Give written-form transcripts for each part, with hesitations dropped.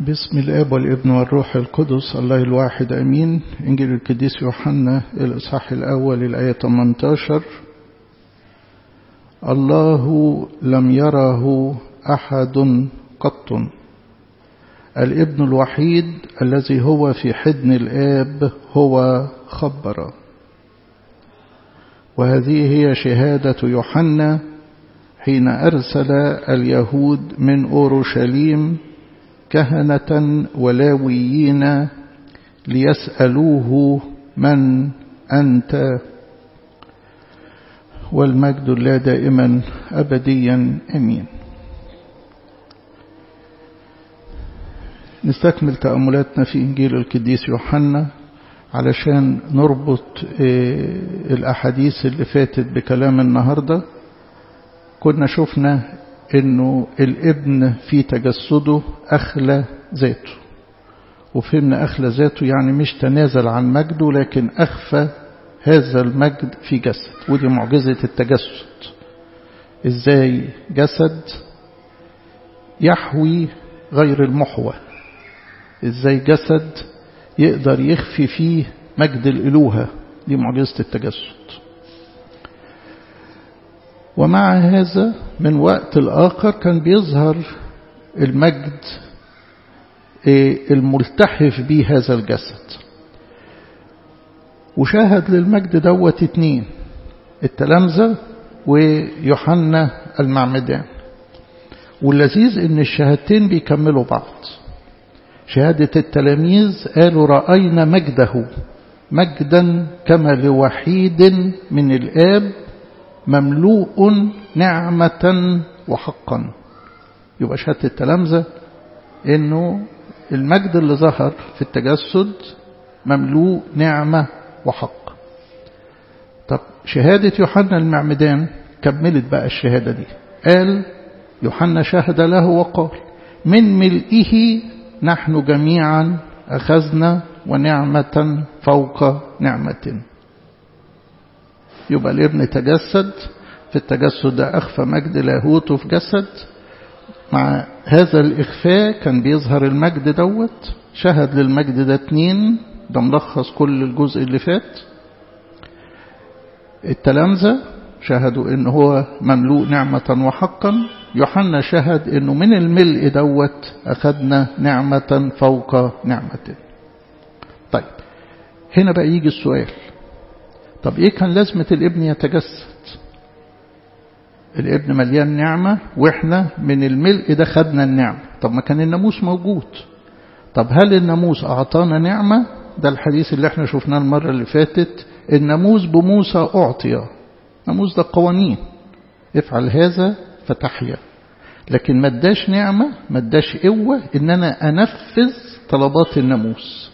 بسم الآب والابن والروح القدس الله الواحد أمين. إنجيل القديس يوحنا الإصحاح الأول الآية 18. الله لم يره أحد قط، الابن الوحيد الذي هو في حضن الآب هو خبر. وهذه هي شهادة يوحنا حين أرسل اليهود من أورشليم كهنة ولاويين ليسألوه من أنت، والمجد لا دائما أبديا أمين. نستكمل تأملاتنا في إنجيل القديس يوحنا علشان نربط الأحاديث اللي فاتت بكلام النهاردة. كنا شفنا إنه الابن في تجسده أخلى ذاته، وفهمنا أخلى ذاته يعني مش تنازل عن مجده لكن أخفى هذا المجد في جسد، ودي معجزة التجسد. إزاي جسد يحوي غير المحوى، إزاي جسد يقدر يخفي فيه مجد الإلوهة، دي معجزة التجسد. ومع هذا من وقت الآخر كان بيظهر المجد الملتحف به هذا الجسد، وشاهد للمجد دوت اتنين، التلامذة ويوحنا المعمدان. واللذيذ ان الشهادتين بيكملوا بعض. شهادة التلاميذ قالوا رأينا مجده مجدا كما لوحيد من الآب مملوء نعمة وحقا. يبقى شهادة التلامذة انه المجد اللي ظهر في التجسد مملوء نعمة وحق. طب شهادة يوحنا المعمدان كملت بقى الشهادة دي، قال يوحنا شهد له وقال من ملئه نحن جميعا أخذنا ونعمة فوق نعمة. يبقى الابن تجسد، في التجسد ده أخفى مجد لاهوته في جسد. مع هذا الإخفاء كان بيظهر المجد دوت. شهد للمجد ده اتنين، ده ملخص كل الجزء اللي فات. التلامذة شهدوا إنه هو مملوء نعمة وحقا. يوحنا شهد إنه من الملء دوت أخذنا نعمة فوق نعمة. طيب هنا بقى يجي السؤال، طب إيه كان لازمة الابن يتجسد؟ الابن مليان نعمة وإحنا من الملء ده خدنا النعمة. طب ما كان الناموس موجود. طب هل الناموس أعطانا نعمة؟ ده الحديث اللي احنا شفناه المرة اللي فاتت. الناموس بموسى أعطي، ناموس ده قوانين، افعل هذا فتحيا. لكن ما اداش نعمة، ما اداش قوة إن أنا أنفذ طلبات الناموس.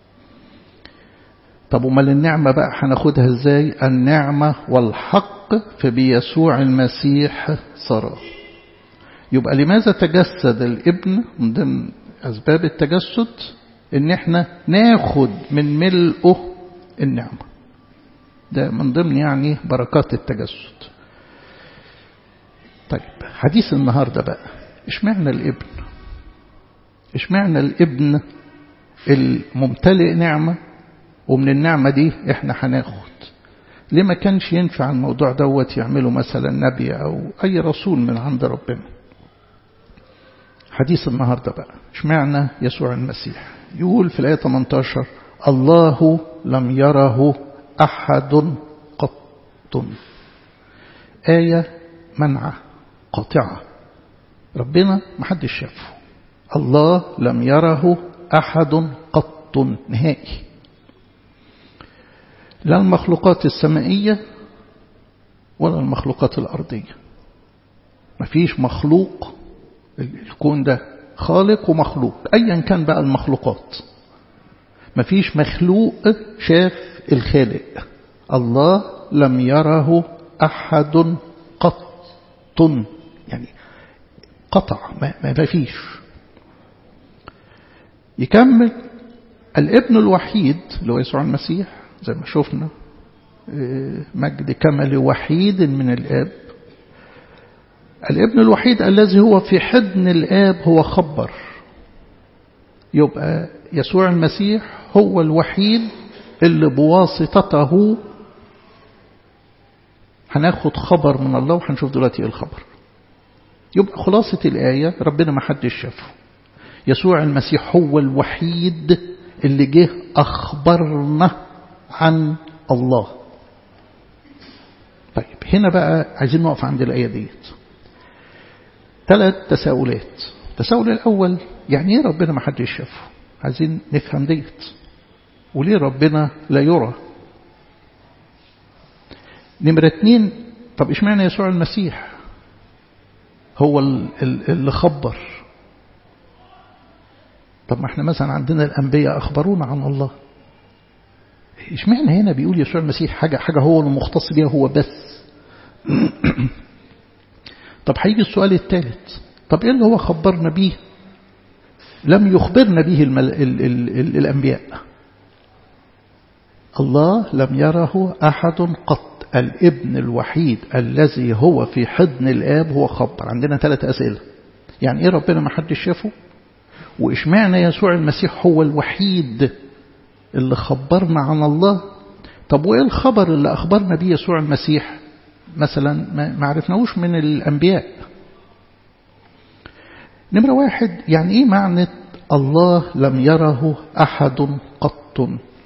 طب وما النعمة بقى هناخدها ازاي؟ النعمة والحق فبيسوع المسيح صار. يبقى لماذا تجسد الابن؟ من ضمن أسباب التجسد إن احنا ناخد من ملئه النعمة. ده من ضمن يعني بركات التجسد. طيب حديث النهاردة بقى، اشمعنى الابن؟ اشمعنى الابن الممتلئ نعمة ومن النعمة دي احنا هناخد؟ ليه ما كانش ينفع الموضوع دوت يعمله مثلا نبي أو أي رسول من عند ربنا؟ حديث النهاردة بقى اشمعنى يسوع المسيح؟ يقول في الآية 18 الله لم يره أحد قط. آية منعة قاطعة، ربنا ما حدش شافه. الله لم يره أحد قط نهائي، لا المخلوقات السمائية ولا المخلوقات الأرضية. مفيش مخلوق، الكون ده خالق ومخلوق أيا كان بقى المخلوقات. مفيش مخلوق شاف الخالق. الله لم يره أحد قط، يعني قطع، ما فيش. يكمل الابن الوحيد اللي هو يسوع المسيح زي ما شفنا مجد كمل وحيد من الآب. الابن الوحيد الذي هو في حضن الآب هو خبر. يبقى يسوع المسيح هو الوحيد اللي بواسطته هناخد خبر من الله، وهنشوف دلوقتي ايه الخبر. يبقى خلاصة الآية ربنا ما حدش شافه، يسوع المسيح هو الوحيد اللي جه أخبرنا عن الله. طيب هنا بقى عايزين نقف عند الآية ديت. 3 تساؤلات. التساؤل الأول، يعني ايه ربنا ما حدش شافه؟ عايزين نفهم ديت. وليه ربنا لا يرى؟ نمرة 2، طب اشمعنى يسوع المسيح هو اللي خبر؟ طب ما احنا مثلا عندنا الأنبياء أخبرونا عن الله، اشمعنى هنا بيقول يسوع المسيح حاجة هو المختص بيها هو بس؟ طب هيجي السؤال الثالث، طب ايه اللي هو خبرنا بيه لم يخبرنا به الأنبياء؟ الله لم يره أحد قط، الابن الوحيد الذي هو في حضن الآب هو خبر. عندنا 3 أسئلة، يعني ايه ربنا ما حدش شافه؟ وإشمعنى يسوع المسيح هو الوحيد اللي خبرنا عن الله؟ طب وإيه الخبر اللي أخبرنا به يسوع المسيح مثلا ما عرفناهوش من الأنبياء؟ نمرة 1، يعني إيه معنى الله لم يره أحد قط؟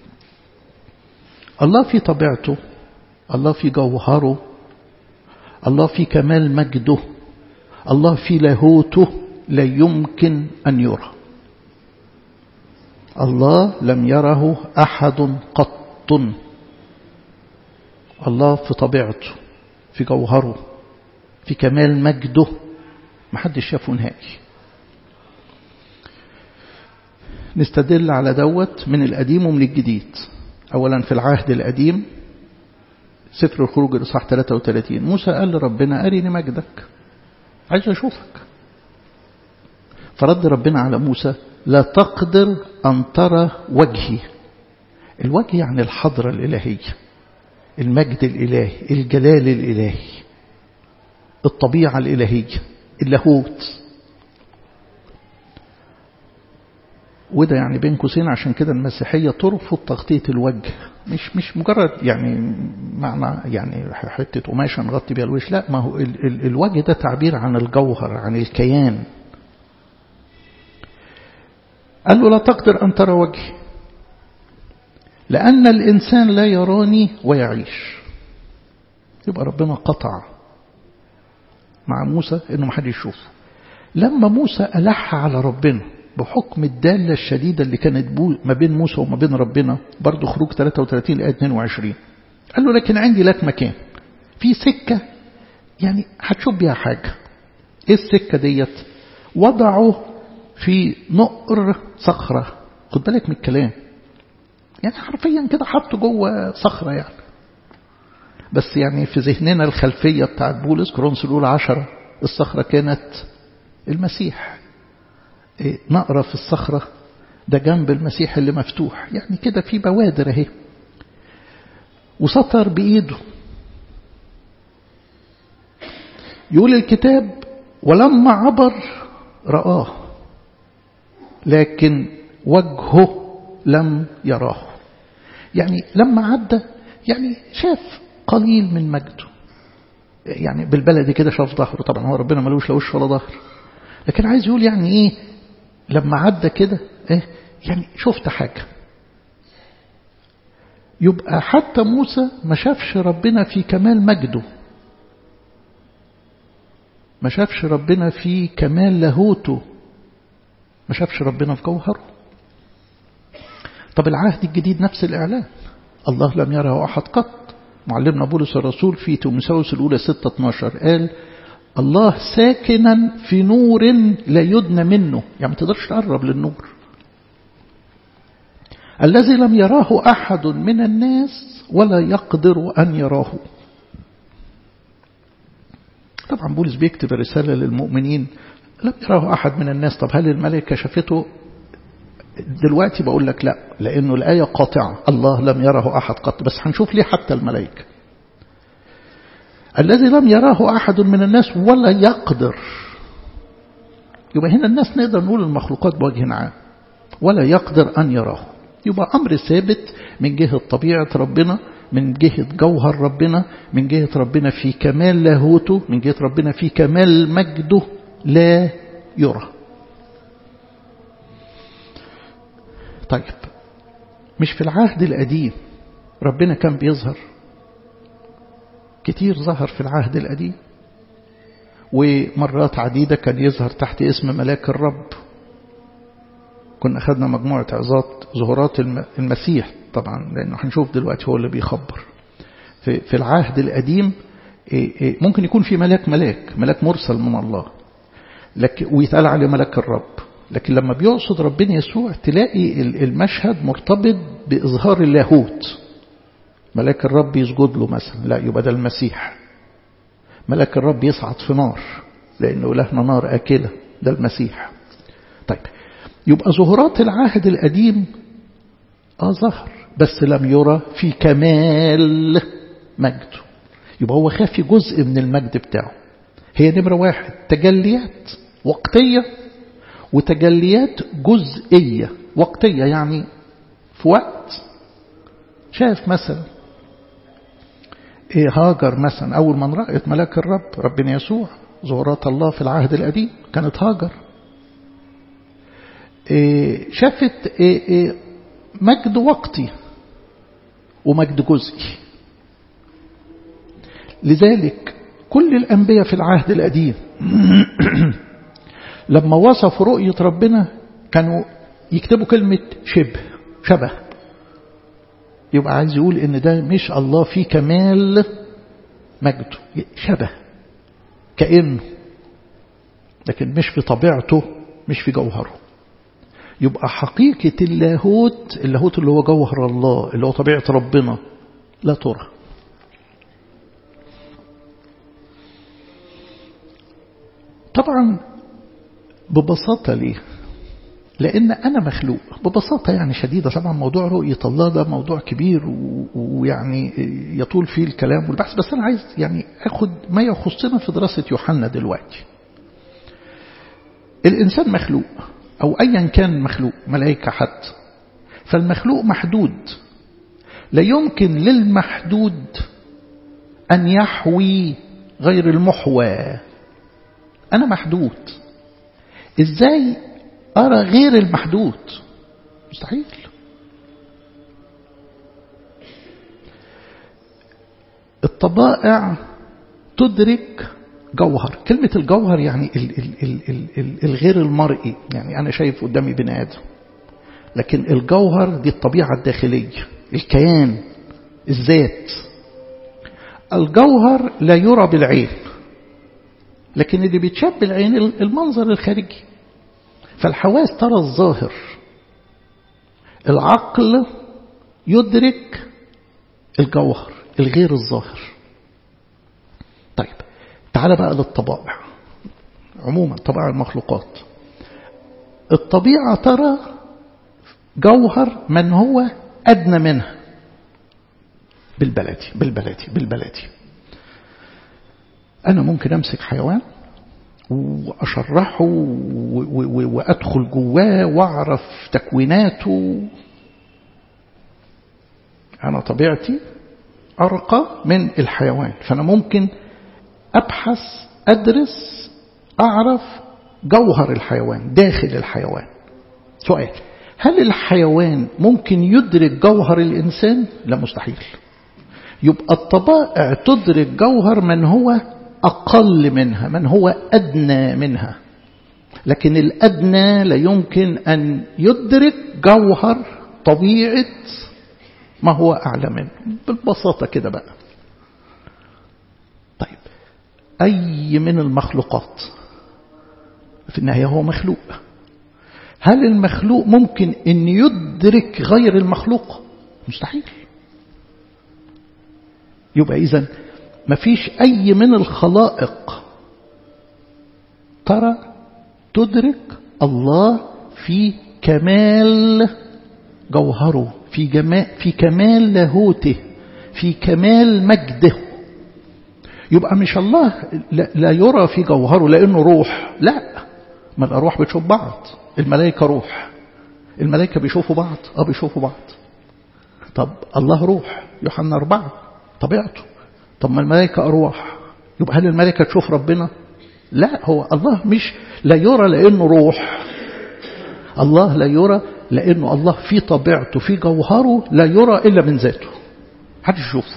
الله في طبيعته، الله في جوهره، الله في كمال مجده، الله في لاهوته لا يمكن أن يرى. الله لم يره أحد قط. الله في طبيعته، في جوهره، في كمال مجده، ما حدش شافه نهائي. نستدل على دوت من القديم ومن الجديد. أولا في العهد القديم سفر الخروج الإصحاح 33، موسى قال لربنا أرني مجدك، عايز أشوفك. فرد ربنا على موسى لا تقدر أن ترى وجهي. الوجه يعني الحضرة الإلهية، المجد الإلهي، الجلال الإلهي، الطبيعة الإلهية، اللاهوت. وده يعني بين قوسين عشان كده المسيحية ترفض تغطية الوجه، مش مجرد يعني معنى يعني حتة قماشة نغطي بيها الوجه، لا، ما هو الوجه ده تعبير عن الجوهر، عن الكيان. قال له لا تقدر أن ترى وجهي لأن الإنسان لا يراني ويعيش. يبقى ربنا قطع مع موسى إنه ما حد يشوفه. لما موسى ألح على ربنا بحكم الدالة الشديدة اللي كانت ما بين موسى وما بين ربنا، برضو خروج 33 آية 22، قال له لكن عندي لك مكان في سكة يعني هتشوف بيها حاجة. ايه السكة ديت؟ وضعه في نقر صخرة. خد بالك من الكلام، يعني حرفيا كده حطه جوه صخرة يعني. بس يعني في ذهننا الخلفية بتاعت بولس كورنثوس الأولى 10 الصخرة كانت المسيح. نقرة في الصخرة ده جنب المسيح اللي مفتوح، يعني كده في بوادر اهي. وسطر بإيده. يقول الكتاب ولما عبر رآه لكن وجهه لم يراه. يعني لما عدى يعني شاف قليل من مجده، يعني بالبلدي كده شاف ظهره. طبعا هو ربنا ملوش لا وش ولا ظهر، لكن عايز يقول يعني ايه لما عدى كده يعني شفت حاجة. يبقى حتى موسى ما شافش ربنا في كمال مجده، ما شافش ربنا في كمال لاهوته، ما شافش ربنا في جوهره. طب العهد الجديد نفس الإعلان، الله لم يره أحد قط. معلمنا بولس الرسول في تيموثاوس الأولى 6:12 قال الله ساكنا في نور لا يدنى منه، يعني ما تقدرش تقرب للنور. الذي لم يراه أحد من الناس ولا يقدر أن يراه. طبعا بولس بيكتب رسالة للمؤمنين لم يراه أحد من الناس. طب هل الملائكة شافته؟ دلوقتي بقول لك لا، لأنه الآية قاطعة، الله لم يره أحد قط. بس هنشوف ليه حتى الملائكة. الذي لم يراه أحد من الناس ولا يقدر. يبقى هنا الناس نقدر نقول المخلوقات بوجه عام. ولا يقدر أن يراه. يبقى أمر ثابت من جهة طبيعة ربنا، من جهة جوهر ربنا، من جهة ربنا في كمال لاهوته، من جهة ربنا في كمال مجده لا يرى. طيب مش في العهد القديم ربنا كان بيظهر كتير؟ ظهر في العهد القديم، ومرات عديدة كان يظهر تحت اسم ملاك الرب. كنا أخذنا مجموعة عظات ظهورات المسيح طبعا، لأنه هنشوف دلوقتي هو اللي بيخبر. في العهد القديم ممكن يكون في ملاك مرسل من الله، ويتقال عليه ملاك الرب. لكن لما بيقصد ربنا يسوع تلاقي المشهد مرتبط بإظهار اللاهوت. ملاك الرب يسجد له مثلا، لا يبقى ده المسيح. ملاك الرب يصعد في نار لأنه إلهنا نار آكلة، ده المسيح. طيب يبقى ظهورات العهد القديم ظهر بس لم يرى في كمال مجده. يبقى هو خافي جزء من المجد بتاعه. هي نمرة 1 تجليات وقتية وتجليات جزئية. وقتية يعني في وقت. شاف مثلا هاجر مثلا، أول من رأت ملاك الرب ربنا يسوع ظهورات الله في العهد القديم كانت هاجر. شافت مجد وقتي ومجد جزئي. لذلك كل الأنبياء في العهد القديم لما وصفوا رؤية ربنا كانوا يكتبوا كلمة شبه. يبقى عايز يقول ان ده مش الله في كمال مجده، شبه كأنه، لكن مش في طبيعته، مش في جوهره. يبقى حقيقة اللاهوت اللي هو جوهر الله، اللي هو طبيعة ربنا، لا ترى. طبعا ببساطة ليه؟ لأن أنا مخلوق ببساطة يعني شديدة. طبعا موضوع رؤية الله ده موضوع كبير ويعني يطول فيه الكلام والبحث، بس أنا عايز يعني أخذ ما يخصنا في دراسة يوحنا دلوقتي. الإنسان مخلوق أو أيا كان مخلوق، ملائكة حتى، فالمخلوق محدود. لا يمكن للمحدود أن يحوي غير المحوى. أنا محدود، إزاي أرى غير المحدود؟ مستحيل. الطبائع تدرك جوهر. كلمة الجوهر يعني الغير المرئي. يعني أنا شايف قدامي بني آدم، لكن الجوهر دي الطبيعة الداخلية، الكيان، الذات. الجوهر لا يرى بالعين، لكن اللي بيتشاف بالعين المنظر الخارجي. فالحواس ترى الظاهر، العقل يدرك الجوهر الغير الظاهر. طيب تعال بقى للطبائع عموما، طبائع المخلوقات. الطبيعة ترى جوهر من هو أدنى منها. بالبلدي أنا ممكن أمسك حيوان وأشرحه وأدخل جواه وأعرف تكويناته. أنا طبيعتي أرقى من الحيوان، فأنا ممكن أبحث، أدرس، أعرف جوهر الحيوان، داخل الحيوان. سؤال: هل الحيوان ممكن يدرك جوهر الإنسان؟ لا، مستحيل. يبقى الطبائع تدرك جوهر من هو أقل منها، من هو أدنى منها، لكن الأدنى لا يمكن أن يدرك جوهر طبيعة ما هو أعلى منه. بالبساطة كده بقى. طيب أي من المخلوقات في النهاية هو مخلوق. هل المخلوق ممكن أن يدرك غير المخلوق؟ مستحيل. يبقى إذن مفيش أي من الخلائق ترى تدرك الله في كمال جوهره، في كمال لاهوته، في كمال مجده. يبقى مش الله لا يرى في جوهره لأنه روح، لا، ما الأرواح بتشوف بعض. الملائكة روح، الملائكة بيشوفوا بعض؟ بيشوفوا بعض. طب الله روح، يوحنا 4 طبيعته. طب ما الملائكة أرواح، يبقى هل الملائكة تشوف ربنا؟ لا، هو الله مش لا يرى لأنه روح. الله لا يرى لأنه الله في طبيعته في جوهره لا يرى إلا من ذاته، حد يشوفه.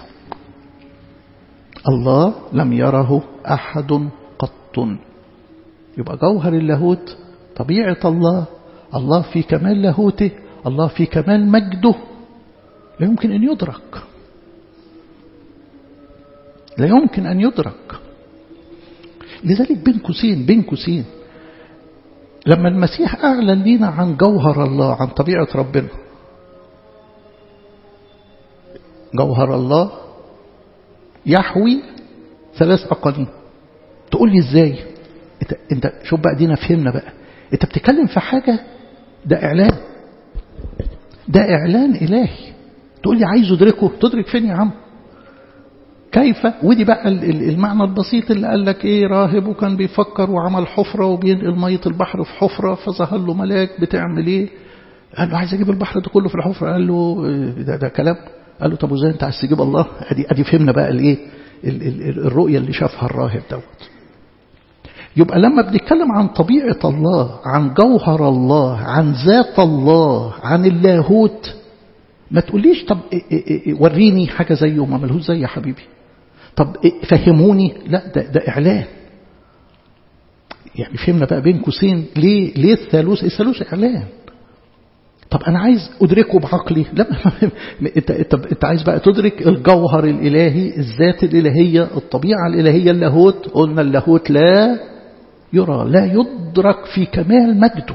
الله لم يره أحد قط. يبقى جوهر اللاهوت طبيعة الله، الله في كمال لاهوته، الله في كمال مجده، لا يمكن أن يدرك، لا يمكن أن يدرك. لذلك بين قوسين لما المسيح أعلن لنا عن جوهر الله، عن طبيعة ربنا، جوهر الله يحوي 3 أقانيم. تقول لي إزاي؟ انت شوف بقى، دينا فهمنا بقى. انت بتتكلم في حاجة، ده إعلان إلهي. تقول لي عايز أدركه، تدرك فين يا عم؟ كيف؟ ودي بقى المعنى البسيط اللي قال لك ايه، راهب وكان بيفكر وعمل حفرة وبينقل مية البحر في حفرة، فظهر له ملاك بتعمل ايه؟ قال له عايز اجيب البحر ده كله في الحفرة. قال له ده كلام. قال له طب وازاي انت عايز تجيب الله؟ ادي فهمنا بقى الايه، الرؤية اللي شافها الراهب دوت. يبقى لما بنتكلم عن طبيعة الله، عن جوهر الله، عن ذات الله، عن اللاهوت، ما تقوليش طب وريني حاجة زيه، ما ملهوش زي يا حبيبي. طب فهموني، لا ده إعلان. يعني فهمنا بقى بين قوسين ليه الثالوث إعلان. طب أنا عايز أدركه بعقلي، لا أنت عايز بقى تدرك الجوهر الإلهي، الذات الإلهية، الطبيعة الإلهية، اللاهوت. قلنا اللاهوت لا يرى، لا يدرك في كمال مجده.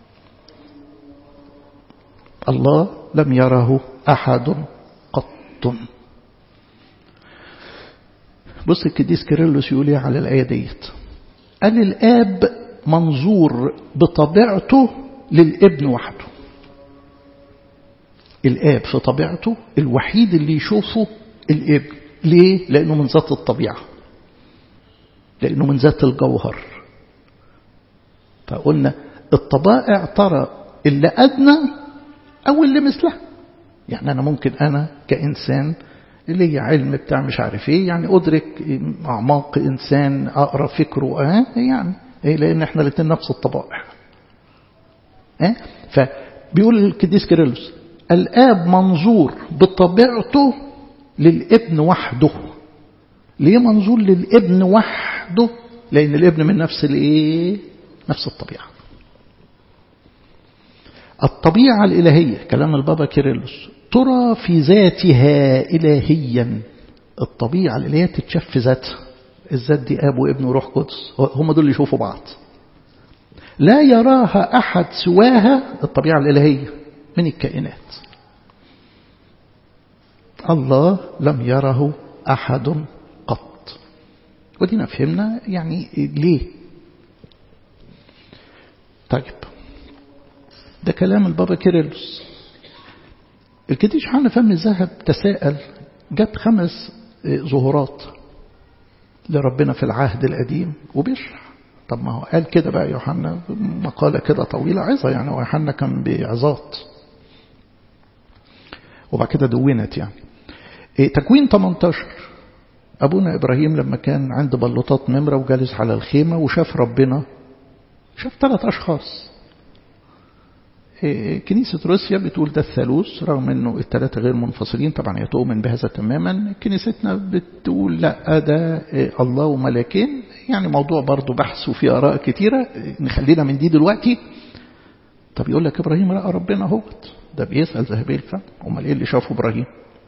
الله لم يره أحد قط. بص القديس كيرلس يقول ايه على الآية ديت؟ قال الآب منظور بطبيعته للابن وحده. الآب في طبيعته الوحيد اللي يشوفه الابن. ليه؟ لأنه من ذات الطبيعة، لأنه من ذات الجوهر. فقلنا الطبائع ترى اللي أدنى أو اللي مثله. يعني أنا ممكن أنا كإنسان لي علم بتاع مش عارف ايه، يعني أدرك أعماق إنسان، أقرأ فكره يعني لأن احنا الاثنين نفس الطبائع. فبيقول القديس كيرلس الآب منظور بطبيعته للابن وحده. ليه منظور للابن وحده؟ لأن الابن من نفس نفس الطبيعة. الطبيعة الإلهية كلام البابا كيرلس ترى في ذاتها إلهيا. الطبيعة الإلهية تتشاف في ذاتها. الذات دي أب وابن وروح قدس، هم دول اللي يشوفوا بعض. لا يراها أحد سواها الطبيعة الإلهية من الكائنات. الله لم يره أحد قط. ودينا فهمنا يعني ليه. طيب ده كلام البابا كيرلس. القديس يوحنا فم الذهب تساءل، جاب 5 ظهورات لربنا في العهد القديم وبيشرح. طب ما هو قال كده بقى يوحنا مقالة كده طويلة عظة، يعني ويوحنا كان بعظات وبعد كده دونت. يعني تكوين 18 أبونا إبراهيم لما كان عند بلوطات نمرة وجالس على الخيمة وشاف ربنا، شاف 3 أشخاص. كنيسة روسيا بتقول ده الثالوث رغم أنه ال3 غير منفصلين، طبعا هي تؤمن بهذا تماما. كنيستنا بتقول لا ده الله وملاكين. يعني موضوع برضو بحث وفي آراء كتيرة، نخلينا من دي دلوقتي. طب يقول لك إبراهيم رأى ربنا هوت، ده بيسأل ذهبي الفم، أمال إيه اللي شافه إبراهيم؟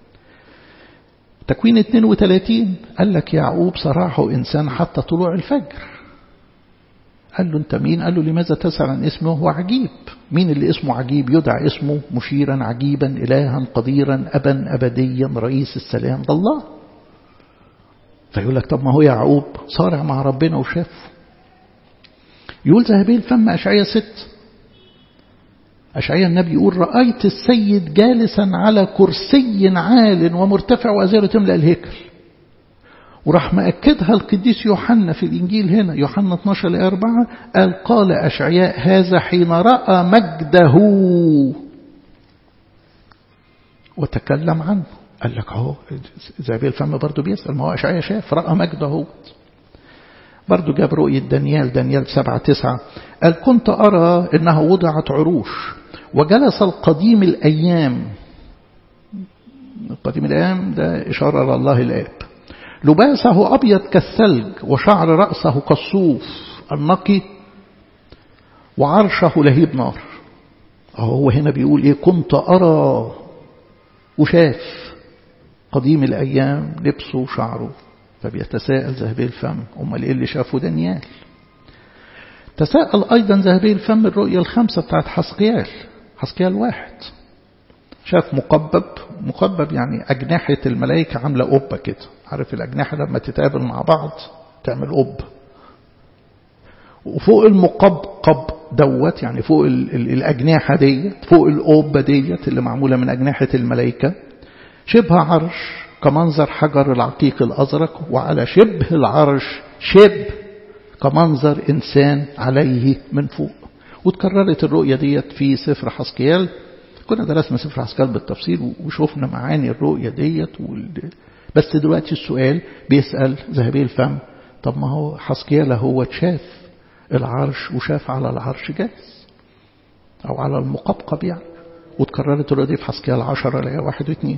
تكوين 32 قال لك يعقوب صراحه إنسان حتى طلوع الفجر. قال له أنت مين؟ قال له لماذا تسأل عن اسمه؟ هو عجيب. مين اللي اسمه عجيب؟ يدعى اسمه مشيرا عجيبا إلها قديرا أبا أبديا رئيس السلام، ده الله. فيقول لك طب ما هو يعقوب صارع مع ربنا وشافه. يقول ذهبي الفم أشعياء 6، أشعياء النبي يقول رأيت السيد جالسا على كرسي عال ومرتفع وأزاره تملأ الهيكل. وراح مأكدها القديس يوحنا في الإنجيل هنا يوحنا 12:4 قال أشعياء هذا حين رأى مجده وتكلم عنه. قال لك اهو زابيل الفم برضه بيسأل، ما هو أشعياء شاف رأى مجده. برضه جاب رؤية دانيال 7:9 قال كنت أرى إنها وضعت عروش وجلس القديم الأيام. القديم الأيام ده إشارة لله الآب. لباسه أبيض كالثلج وشعر رأسه كالصوف النقي وعرشه لهيب نار. هو هنا بيقول إيه؟ كنت أرى وشاف قديم الأيام لبسه وشعره. فبيتساءل ذهبي الفم أمال إيه اللي شافه دانيال؟ تساءل أيضا ذهبي الفم الرؤية 5 بتاعت حسقيال 1. شاف مقبب يعني أجنحة الملائكة عاملة قبة كده. عارف الأجنحة لما تتقابل مع بعض تعمل قبة، وفوق المقبب دوت يعني فوق الأجنحة ديت، فوق القبة ديت اللي معمولة من أجنحة الملائكة شبه عرش كمنظر حجر العقيق الأزرق، وعلى شبه العرش كمنظر إنسان عليه من فوق. وتكررت الرؤية ديت في سفر حسقيال. كنا درسنا سفر حسقيال بالتفصيل وشوفنا معاني الرؤية ديت بس دلوقتي السؤال بيسأل ذهبي الفم، طب ما هو حسقيال هو شاف العرش وشاف على العرش جالس أو على المقبقب يعني. وتكررت الرؤية دي في حسقيال 10 1 و2.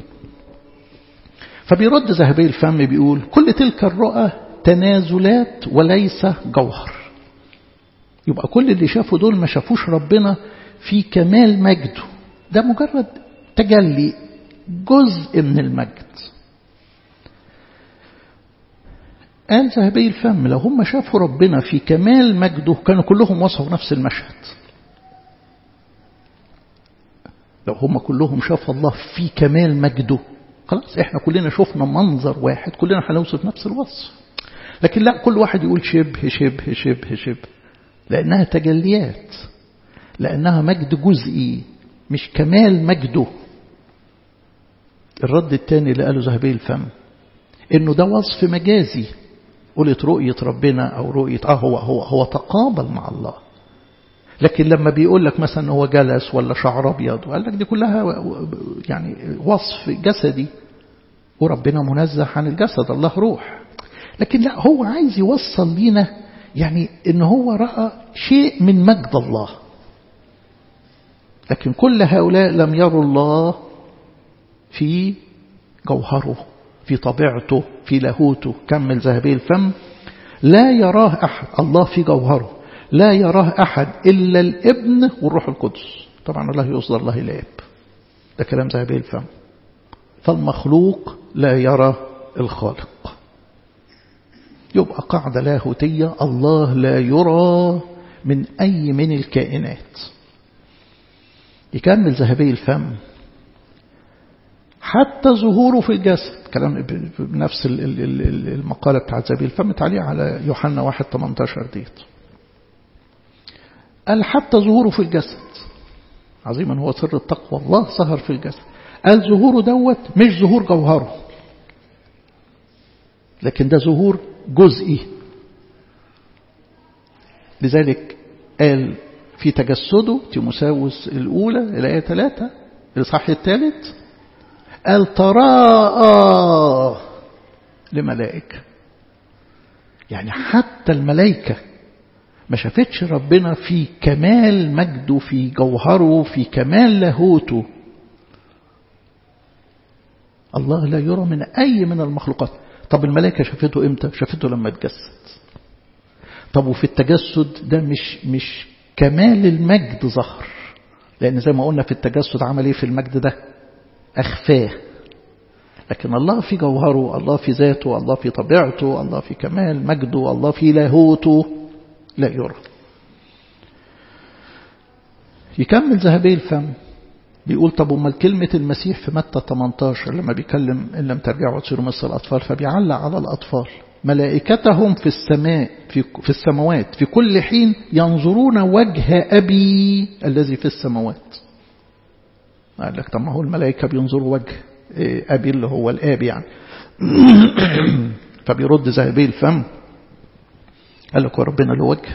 فبيرد ذهبي الفم بيقول كل تلك الرؤى تنازلات وليس جوهر. يبقى كل اللي شافوا دول ما شافوش ربنا في كمال مجده، ده مجرد تجلي جزء من المجد. قال ذهبي الفم لو هم شافوا ربنا في كمال مجده كانوا كلهم وصفوا نفس المشهد. لو هم كلهم شافوا الله في كمال مجده خلاص احنا كلنا شفنا منظر واحد، كلنا هنوصف نفس الوصف. لكن لا، كل واحد يقول شبه شبه شبه شبه، لأنها تجليات، لأنها مجد جزئي مش كمال مجده. الرد الثاني اللي قاله ذهبي الفم إنه ده وصف مجازي. قلت رؤية ربنا أو رؤية هو تقابل مع الله. لكن لما بيقول لك مثلا هو جلس ولا شعر أبيض وقال لك دي كلها يعني وصف جسدي، وربنا منزه عن الجسد، الله روح. لكن لا، هو عايز يوصل لنا يعني إن هو رأى شيء من مجد الله. لكن كل هؤلاء لم يروا الله في جوهره، في طبيعته، في لاهوته. كمل ذهبي الفم لا يراه أحد، الله في جوهره لا يراه أحد إلا الابن والروح القدس. طبعا الله يصدر الله الآب، ده كلام ذهبي الفم. فالمخلوق لا يرى الخالق. يبقى قاعدة لاهوتية، الله لا يرى من أي من الكائنات. يكمل ذهبي الفم حتى ظهوره في الجسد. كلام بنفس المقالة بتاعت ذهبي الفم تعليق على يوحنا 1:18 ديت. قال حتى ظهوره في الجسد عظيما هو سر التقوى، الله ظهر في الجسد. قال ظهوره دوت مش ظهور جوهره، لكن ده ظهور جزئي. لذلك قال في تجسده تيموثاوس الأولى الآية 3 الإصحاح 3 قال تراءى لملائكة. يعني حتى الملائكة ما شافتش ربنا في كمال مجده، في جوهره، في كمال لاهوته. الله لا يرى من أي من المخلوقات. طب الملائكة شافته إمتى؟ شافته لما اتجسد. طب وفي التجسد ده مش كمال المجد ظهر، لأن زي ما قلنا في التجسد عمل إيه في المجد ده؟ أخفاه. لكن الله في جوهره، الله في ذاته، الله في طبيعته، الله في كمال مجده، الله في لاهوته لا يرى. يكمل ذهبي الفم بيقول طب وما كلمة المسيح في متى 18 لما بيكلم إن لم ترجعوا تصيروا مثل الأطفال، فبيعلق على الأطفال ملائكتهم في السماء في السماوات في كل حين ينظرون وجه أبي الذي في السماوات. قال لك طب ما هو الملائكة بينظروا وجه أبي اللي هو الآب يعني. فبيرد ذهبي الفم قال لك وربنا له وجه؟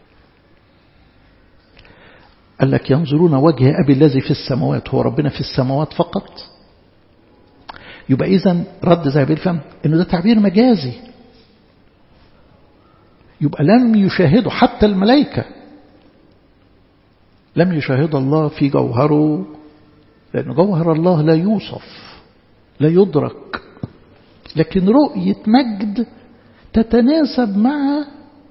قال لك ينظرون وجه أبي الذي في السماوات. هو ربنا في السماوات فقط؟ يبقى إذن رد ذهبي الفم إنه ده تعبير مجازي، يبقى لم يشاهده حتى الملائكة، لم يشاهد الله في جوهره، لأن جوهر الله لا يوصف لا يدرك، لكن رؤية مجد تتناسب مع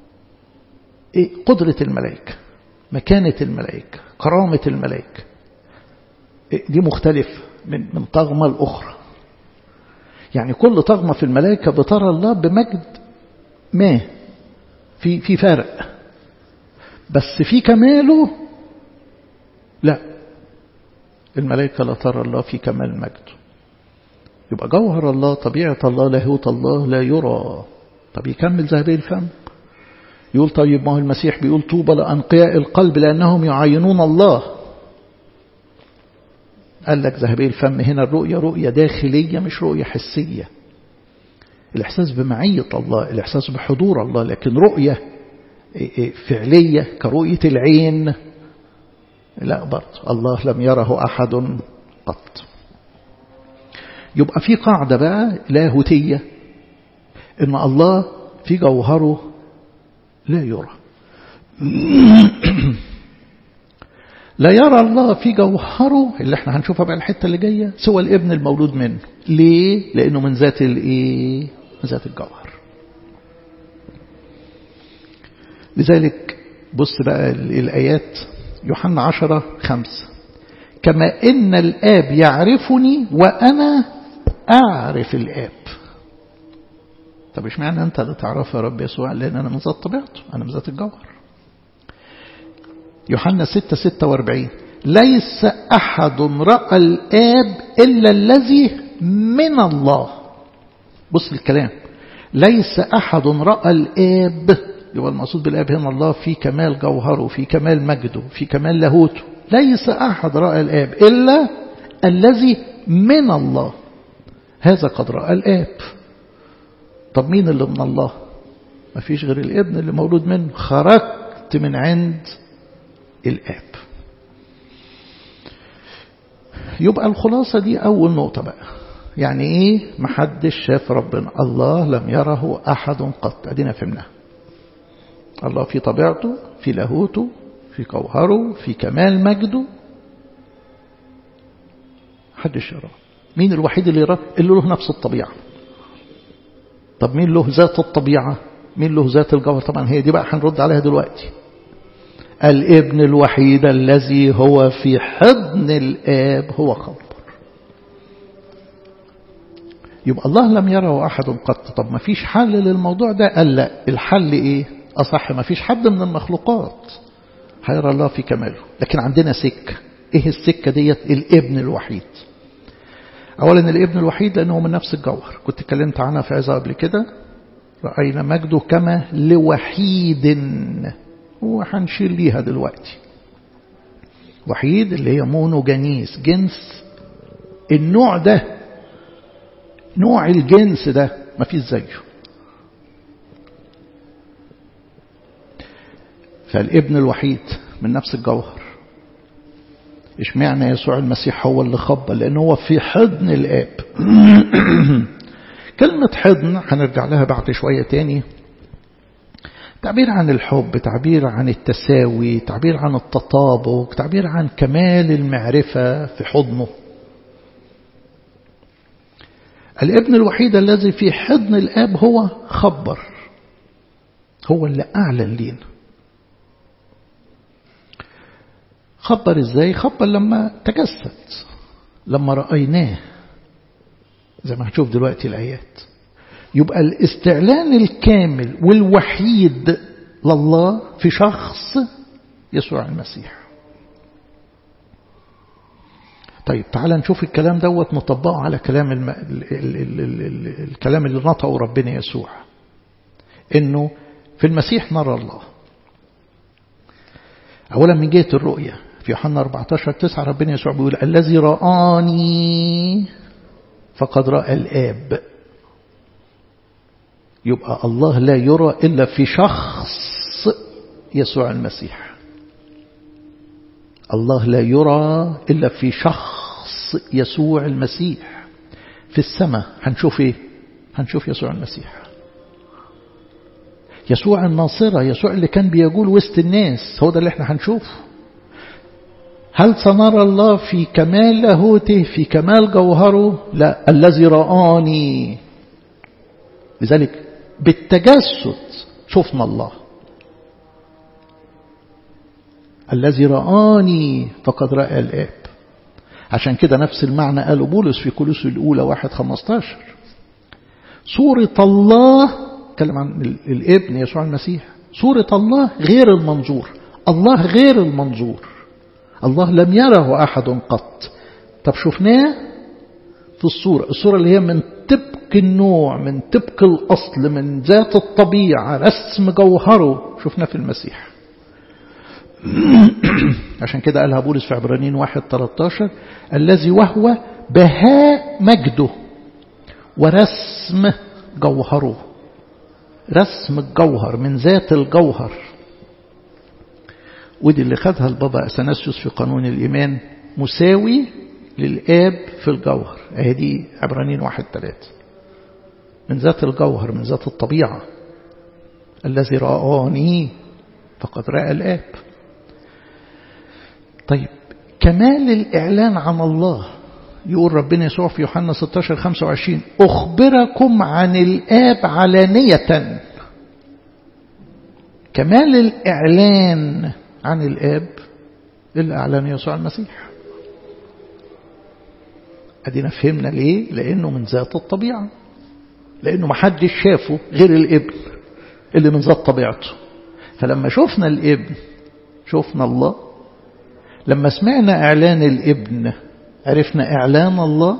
قدرة الملائكة، مكانة الملائكة، كرامة الملائكة. دي مختلف من طغمة الأخرى. يعني كل طغمة في الملائكة بترى الله بمجد ما في فرق، بس في كماله لا، الملائكة لا ترى الله في كمال مجده. يبقى جوهر الله، طبيعة الله، لاهوت الله لا يرى. طب يكمل ذهبي الفم يقول طيب ما هو المسيح بيقول طوبى لأنقياء القلب لأنهم يعاينون الله. قال لك ذهبي الفم هنا الرؤية رؤية داخلية مش رؤية حسية، الإحساس بمعية الله، الإحساس بحضور الله، لكن رؤية فعلية كرؤية العين لا، برضه الله لم يره أحد قط. يبقى في قاعدة بقى لاهوتية إن الله في جوهره لا يرى. لا يرى الله في جوهره اللي احنا هنشوفها بقى الحتة اللي جاية سوى الابن المولود منه. ليه؟ لأنه من ذات الايه؟ من ذات الجوهر. لذلك بص بقى الآيات يوحنا 10:5 كما إن الآب يعرفني وأنا أعرف الآب. طب إيش معنى أنت اللي تعرف يا رب يسوع؟ لأن أنا من ذات طبيعته، أنا من ذات الجوهر. يوحنا 6:46 ليس أحد رأى الآب إلا الذي من الله. بص الكلام، ليس أحد رأى الآب، يبقى المقصود بالآب هنا الله في كمال جوهره، في كمال مجده، في كمال لاهوته. ليس أحد رأى الآب إلا الذي من الله، هذا قد رأى الآب. طب مين اللي من الله؟ ما فيش غير الابن اللي مولود منه، خرجت من عند الآب. يبقى الخلاصة دي أول نقطة بقى. يعني إيه محدش شاف ربنا؟ الله لم يره أحد قط. أدينا فهمنا الله في طبيعته، في لاهوته، في جوهره، في كمال مجده، محدش يراه. مين الوحيد اللي يراه؟ اللي له نفس الطبيعة. طب مين له ذات الطبيعة؟ مين له ذات الجوهر؟ طبعا هي دي بقى هنرد عليها دلوقتي. الابن الوحيد الذي هو في حضن الآب هو خبر. يبقى الله لم يره أحد قط. طب ما فيش حل للموضوع ده؟ قال لا، الحل إيه؟ أصح ما فيش حد من المخلوقات هيرى الله في كماله، لكن عندنا سكة. إيه السكة ديت؟ الابن الوحيد. أولا الابن الوحيد لأنه من نفس الجوهر، كنت اتكلمت عنها في عظة قبل كده، رأينا مجده كما لوحيد، وهنشيل ليها دلوقتي. وحيد اللي هي مونوجانيس، جنس النوع ده، نوع الجنس ده ما فيش زيه. فالابن الوحيد من نفس الجوهر. اشمعنى يسوع المسيح هو اللي خبر؟ لأنه هو في حضن الآب. كلمة حضن هنرجع لها بعد شوية تاني. تعبير عن الحب، تعبير عن التساوي، تعبير عن التطابق، تعبير عن كمال المعرفة في حضنه. الابن الوحيد الذي في حضن الآب هو خبر، هو اللي أعلن لينا. خبر إزاي؟ خبر لما تجسد، لما رأيناه، زي ما هنشوف دلوقتي الآيات. يبقى الاستعلان الكامل والوحيد لله في شخص يسوع المسيح. طيب تعال نشوف الكلام دوت نطبقه على كلام الكلام اللي نطقه ربنا يسوع، انه في المسيح نرى الله. اولا من جهة الرؤية في يوحنا 14:9 ربنا يسوع بيقول الذي رآني فقد رأى الآب. يبقى الله لا يرى إلا في شخص يسوع المسيح. الله لا يرى إلا في شخص يسوع المسيح. في السماء هنشوف إيه؟ هنشوف يسوع المسيح، يسوع الناصرة، يسوع اللي كان بيقول وسط الناس، هو ده اللي احنا هنشوفه. هل سنرى الله في كمال لاهوته في كمال جوهره؟ لا، الذي رآني. لذلك بالتجسد شفنا الله. الذي رآني فقد رأى الآب. عشان كده نفس المعنى قاله بولس في كولوسي الأولى 1:15. صورة الله، تكلم عن الابن يسوع المسيح، صورة الله غير المنظور. الله غير المنظور، الله لم يره أحد قط. طب شفناه في الصورة اللي هي من تبك النوع، من تبك الأصل، من ذات الطبيعة، رسم جوهره، شفناه في المسيح. عشان كده قالها بولس في عبرانيين 1:13 الذي وهو بهاء مجده ورسم جوهره. رسم الجوهر من ذات الجوهر. ودي اللي خدها البابا أثناسيوس في قانون الإيمان، مساوي للآب في الجوهر. دي عبرانيين 1:3. من ذات الجوهر، من ذات الطبيعة. الذي رآني فقد رأى الآب. طيب كمال الإعلان عن الله، يقول ربنا يسوع في يوحنا 16:25 أخبركم عن الآب علانية. كمال الإعلان عن الآب اللي أعلن يسوع المسيح. أدينا فهمنا ليه؟ لأنه من ذات الطبيعة، لأنه محدش شافه غير الابن اللي من ذات طبيعته. فلما شفنا الابن شفنا الله. لما سمعنا إعلان الابن عرفنا إعلان الله.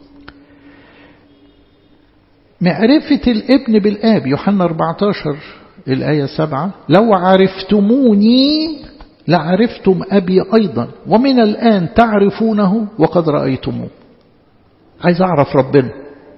معرفة الابن بالآب، يوحنا 14:7 لو عرفتموني لعرفتم أبي أيضا ومن الآن تعرفونه وقد رأيتموه. عايز أعرف ربنا،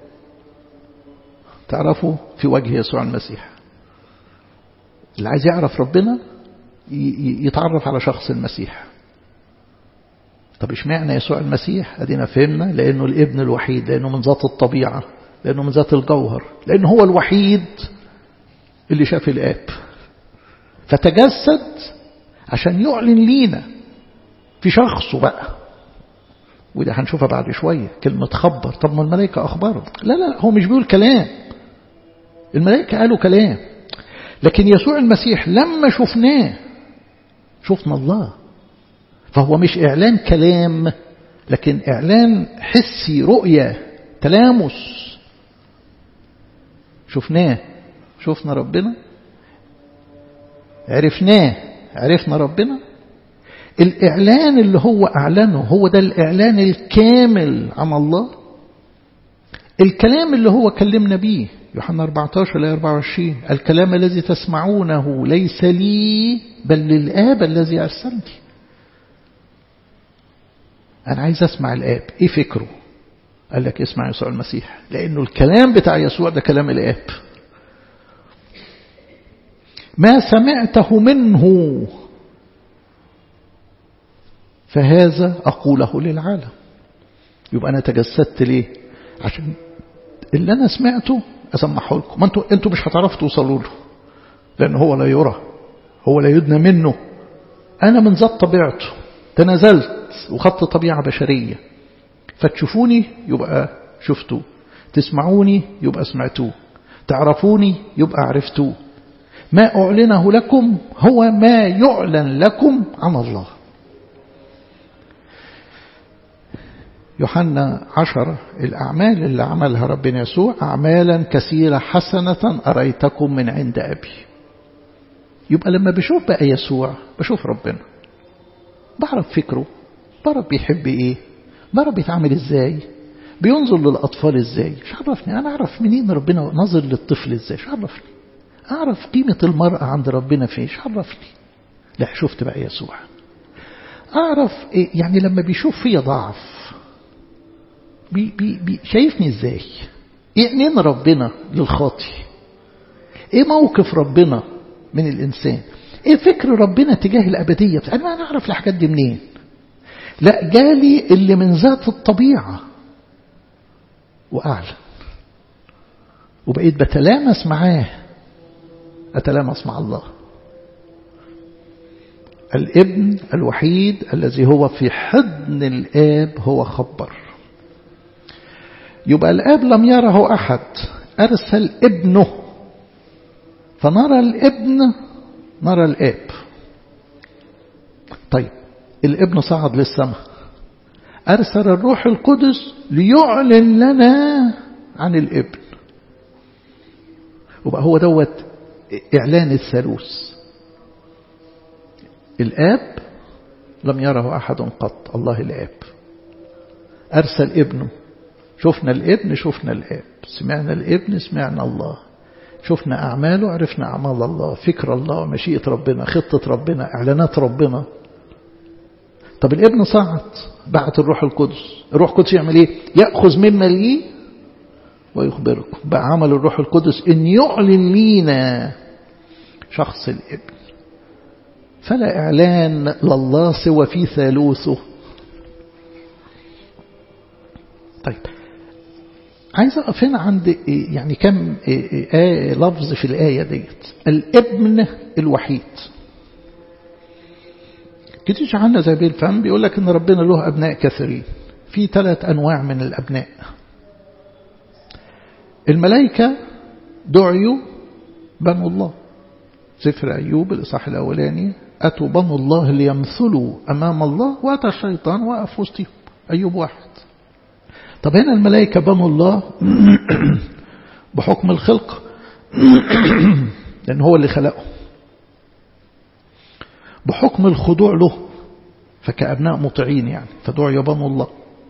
تعرفه في وجه يسوع المسيح. اللي عايز يعرف ربنا يتعرف على شخص المسيح. طب اشمعنى يسوع المسيح؟ ادينا فهمنا، لانه الابن الوحيد، لانه من ذات الطبيعة، لانه من ذات الجوهر، لانه هو الوحيد اللي شاف الآب، فتجسد عشان يعلن لينا في شخصه بقى. وده هنشوفها بعد شوية. كلمة خبر، طب ما الملائكة أخبروا. لا هو مش بيقول كلام، الملائكة قالوا كلام، لكن يسوع المسيح لما شفناه شفنا الله. فهو مش إعلان كلام، لكن إعلان حسي، رؤية، تلامس. شفناه، شفنا ربنا، عرفناه، عرفنا ربنا. الإعلان اللي هو أعلنه هو ده الإعلان الكامل عن الله. الكلام اللي هو كلمنا بيه، يوحنا 14:24 الكلام الذي تسمعونه ليس لي بل للآب الذي أرسلني. أنا عايز أسمع الآب، إيه فكره؟ قال لك اسمع يسوع المسيح، لأنه الكلام بتاع يسوع ده كلام الآب. ما سمعته منه فهذا أقوله للعالم. يبقى أنا تجسدت ليه؟ عشان اللي أنا سمعته أسمحه لكم. ما أنتوا مش هتعرفوا توصلوا له، لأن هو لا يرى، هو لا يدنى منه. أنا من ذات طبيعته تنازلت وخدت طبيعة بشرية، فتشوفوني يبقى شفتوه، تسمعوني يبقى سمعتوه، تعرفوني يبقى عرفتوه. ما أعلنه لكم هو ما يعلن لكم عن الله. يوحنا 10 الأعمال اللي عملها ربنا يسوع أعمالا كثيرة حسنة أريتكم من عند أبي. يبقى لما بشوف بقى يسوع بشوف ربنا، بعرف فكره، بعرف بيحب إيه، بعرف بيتعامل إزاي، بينظر للأطفال إزاي. مش عرفني أنا أعرف منين ربنا نظر للطفل إزاي؟ مش عرفني أعرف قيمة المرأة عند ربنا فين؟ مش عرفني. لا، شفت بقى يسوع، أعرف إيه يعني لما بيشوف فيا ضعف شايفني إزاي، إيه عينين ربنا للخاطي. ايه موقف ربنا من الإنسان؟ ايه فكر ربنا تجاه الأبدية؟ أنا ما نعرف الحاجات دي منين؟ لا، جالي اللي من ذات الطبيعة وأعلى، وبقيت بتلامس معاه، أتلامس مع الله. الابن الوحيد الذي هو في حضن الآب هو خبر. يبقى الآب لم يره أحد، أرسل ابنه، فنرى الابن نرى الآب. طيب الابن صعد للسماء، أرسل الروح القدس ليعلن لنا عن الابن. وبقى هو دوت إعلان الثالوث. الآب لم يره أحد قط، الله الآب أرسل ابنه، شفنا الابن شفنا الآب، سمعنا الابن سمعنا الله، شفنا أعماله عرفنا أعمال الله، فكر الله، مشيئة ربنا، خطة ربنا، إعلانات ربنا. طب الابن صعد، بعت الروح القدس، الروح القدس يعمل ايه؟ يأخذ مما ليه ويخبركم. بقى عمل الروح القدس ان يعلن لينا شخص الابن. فلا إعلان لله سوى في ثالوثه. طيب عايز أقف هنا عند يعني كم لفظ في الآية ديت. الابن الوحيد. كتير عنا زي بالفهم بيقول لك ان ربنا له أبناء كثيرين. في 3 أنواع من الأبناء. الملائكة دعيوا بنو الله، سفر أيوب الإصحاح الأولاني، أتوا بنو الله ليمثلوا أمام الله وأتى الشيطان وقف وسطهم. أيوب 1. طب هنا الملائكة بنو الله بحكم الخلق لأن هو اللي خلقه، بحكم الخضوع له فكأبناء مطيعين يعني، فدعي بنو الله.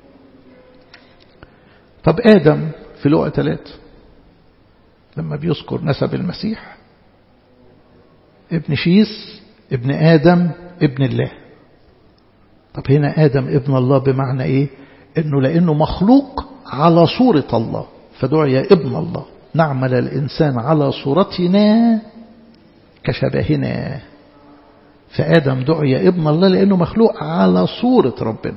طب آدم في لوقا 3 لما بيذكر نسب المسيح، ابن شيس ابن آدم ابن الله. طب هنا آدم ابن الله بمعنى ايه؟ انه لانه مخلوق على صورة الله فدعي ابن الله. نعمل الإنسان على صورتنا كشبهنا. فآدم دعي ابن الله لأنه مخلوق على صورة ربنا.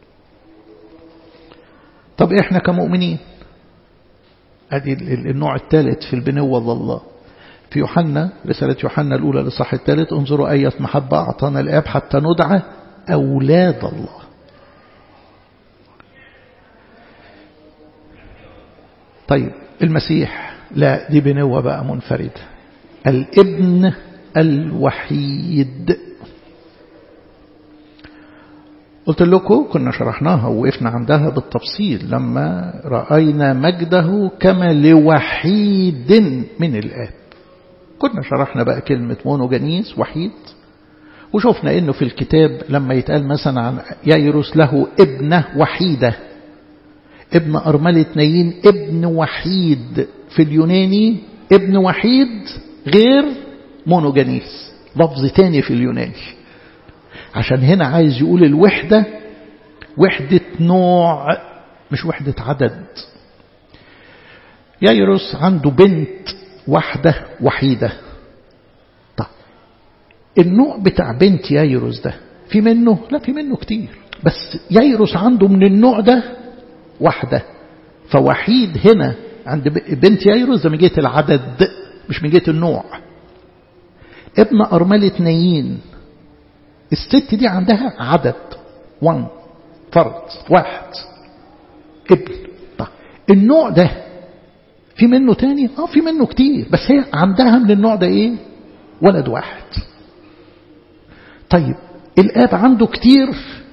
طب إحنا كمؤمنين هذه النوع الثالث في البنوة لله. في يوحنا، رسالة يوحنا الأولى للإصحاح 3، انظروا أية محبة أعطانا الآب حتى ندعى أولاد الله. طيب المسيح لا، دي بنوة بقى منفردة. الابن الوحيد. قلت لكم كنا شرحناها ووقفنا عندها بالتفصيل لما رأينا مجده كما لوحيد من الآب. كنا شرحنا بقى كلمة مونوجانيس وحيد، وشوفنا انه في الكتاب لما يتقال مثلا عن يايروس له ابنة وحيدة، ابن أرملة نايين ابن وحيد، في اليوناني ابن وحيد غير مونوجانيس، لفظ تاني في اليوناني، عشان هنا عايز يقول الوحدة وحدة نوع مش وحدة عدد. يايروس عنده بنت واحدة وحيدة. طب النوع بتاع بنت يايروس ده في منه؟ لا، في منه كتير، بس يايروس عنده من النوع ده واحدة، فوحيد هنا عند بنت يايروس ده من جهة العدد مش من جهة النوع. ابن أرملة نايين، الست دي عندها عدد، 1 فرد واحد ابن. طيب النوع ده في منه تاني؟ في منه كتير، بس هي عندها من النوع ده ايه؟ ولد واحد. طيب الآب عنده كتير،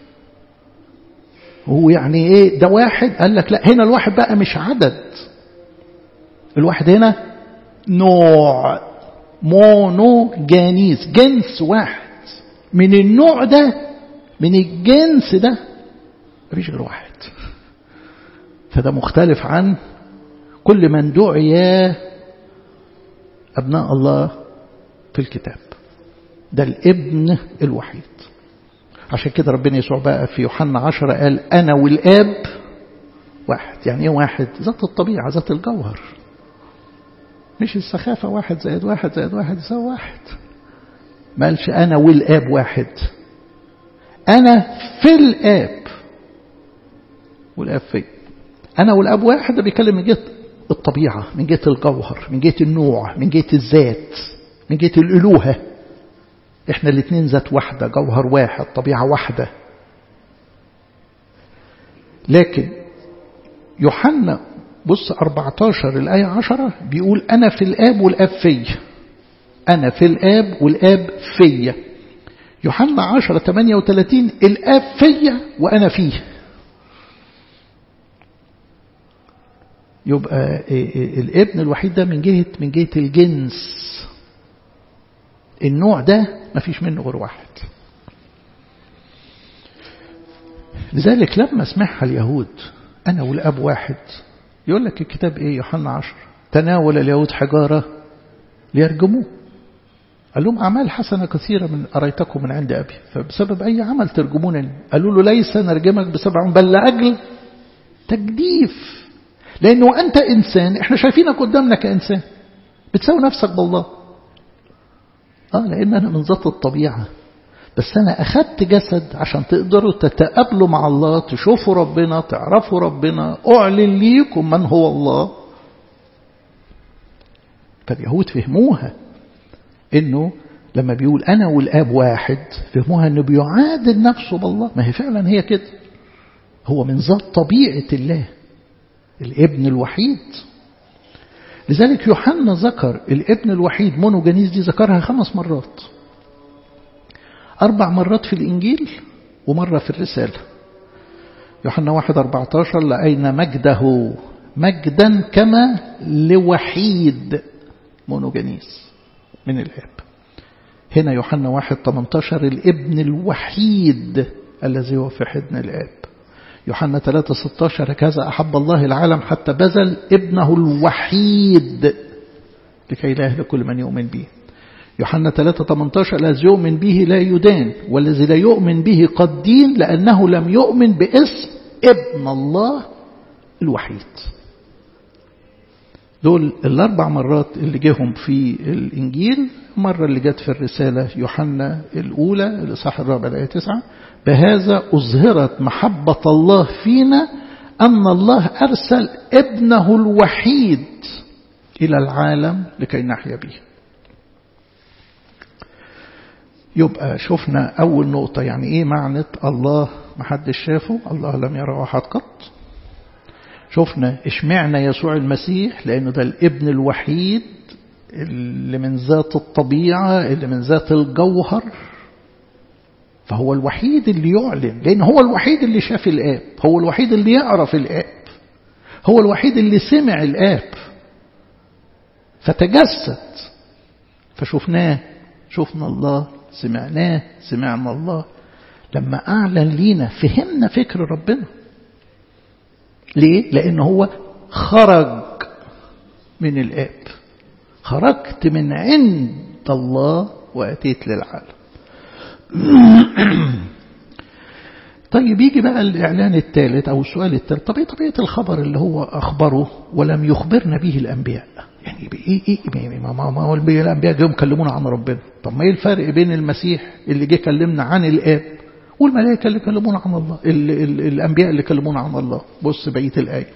هو يعني ايه ده واحد؟ قال لك لا، هنا الواحد بقى مش عدد، الواحد هنا نوع، مونوجانيس، جنس واحد من النوع ده، من الجنس ده مفيش غير واحد. فده مختلف عن كل من دعي أبناء الله في الكتاب. ده الابن الوحيد. عشان كده ربنا يسوع بقى في يوحنا 10 قال أنا والآب واحد. يعني ايه واحد؟ ذات الطبيعة، ذات الجوهر. مش السخافة 1 زائد 1 زائد 1 يساوي 1. ما قالش أنا والآب واحد، أنا في الآب والآب في. أنا والآب واحد ده بيكلم من جهة الطبيعة، من جهة الجوهر، من جهة النوع، من جهة الذات، من جهة الألوهة. إحنا الاثنين ذات واحدة، جوهر واحد، طبيعة واحدة. لكن يوحنا بص 14 الآية 10 بيقول أنا في الآب والآب في. أنا في الآب والآب في. يوحنا 10:38 الآب في وأنا فيه. يبقى الابن الوحيد ده من جهة الجنس، النوع ده ما فيش منه غير واحد. لذلك لما سمعها اليهود أنا والآب واحد، يقول لك الكتاب إيه؟ يوحنا 10 تناول اليهود حجارة ليرجموه. قال لهم أعمال حسنة كثيرة من أريتكم من عند أبي، فبسبب أي عمل ترجمونني؟ قالوا له ليس نرجمك بسبب بل لأجل تجديف، لأنه أنت إنسان، إحنا شايفينك قدامنا كإنسان بتساوي نفسك بالله. لأن أنا من ذات الطبيعة، بس أنا أخذت جسد عشان تقدروا تتقابلوا مع الله، تشوفوا ربنا، تعرفوا ربنا، أعلن ليكم من هو الله. فاليهود فهموها إنه لما بيقول أنا والآب واحد، فهموها إنه بيعادل نفسه بالله. ما هي فعلا هي كده، هو من ذات طبيعة الله، الابن الوحيد. لذلك يوحنا ذكر الابن الوحيد مونوجينيس دي ذكرها 5 مرات، 4 مرات في الإنجيل ومرة في الرسالة. يوحنا 1:14 لأين مجده مجدا كما لوحيد مونوجينيس من الآب. هنا يوحنا 1:18 الابن الوحيد الذي هو في حضن الآب. يوحنا 3:16 هكذا أحب الله العالم حتى بذل ابنه الوحيد لكي لا يهلك كل من يؤمن به. يوحنا 3:18 الذي يؤمن به لا يدان، والذي لا يؤمن به قد دين لأنه لم يؤمن باسم ابن الله الوحيد. دول 4 مرات اللي جيهم في الإنجيل. مرة اللي جت في الرسالة يوحنا الأولى الإصحاح 4 الآية 9 بهذا أظهرت محبة الله فينا أن الله أرسل ابنه الوحيد إلى العالم لكي نحيا به. يبقى شفنا أول نقطة يعني إيه معنى الله محدش شافه، الله لم يره أحد قط. شفنا اشمعنا يسوع المسيح لأنه ده الابن الوحيد اللي من ذات الطبيعة، اللي من ذات الجوهر، فهو الوحيد اللي يعلن، لأن هو الوحيد اللي شاف الآب، هو الوحيد اللي يعرف الآب، هو الوحيد اللي سمع الآب فتجسد فشفناه، شفنا الله، سمعناه، سمعنا الله. لما أعلن لينا فهمنا فكر ربنا. ليه؟ لأنه هو خرج من الآب، خرجت من عند الله وأتيت للعالم. طيب يجي بقى الإعلان الثالث أو السؤال الثالث، طبيعة الخبر اللي هو أخبره ولم يخبرنا به الأنبياء. يعني إيه ما هو الأنبياء جاءوا كلمونا عن ربنا. طب ما إيه الفرق بين المسيح اللي جه كلمنا عن الآب والملائكة اللي كلمونا عن الله، الأنبياء اللي كلمونا عن الله؟ بص بقية الآية.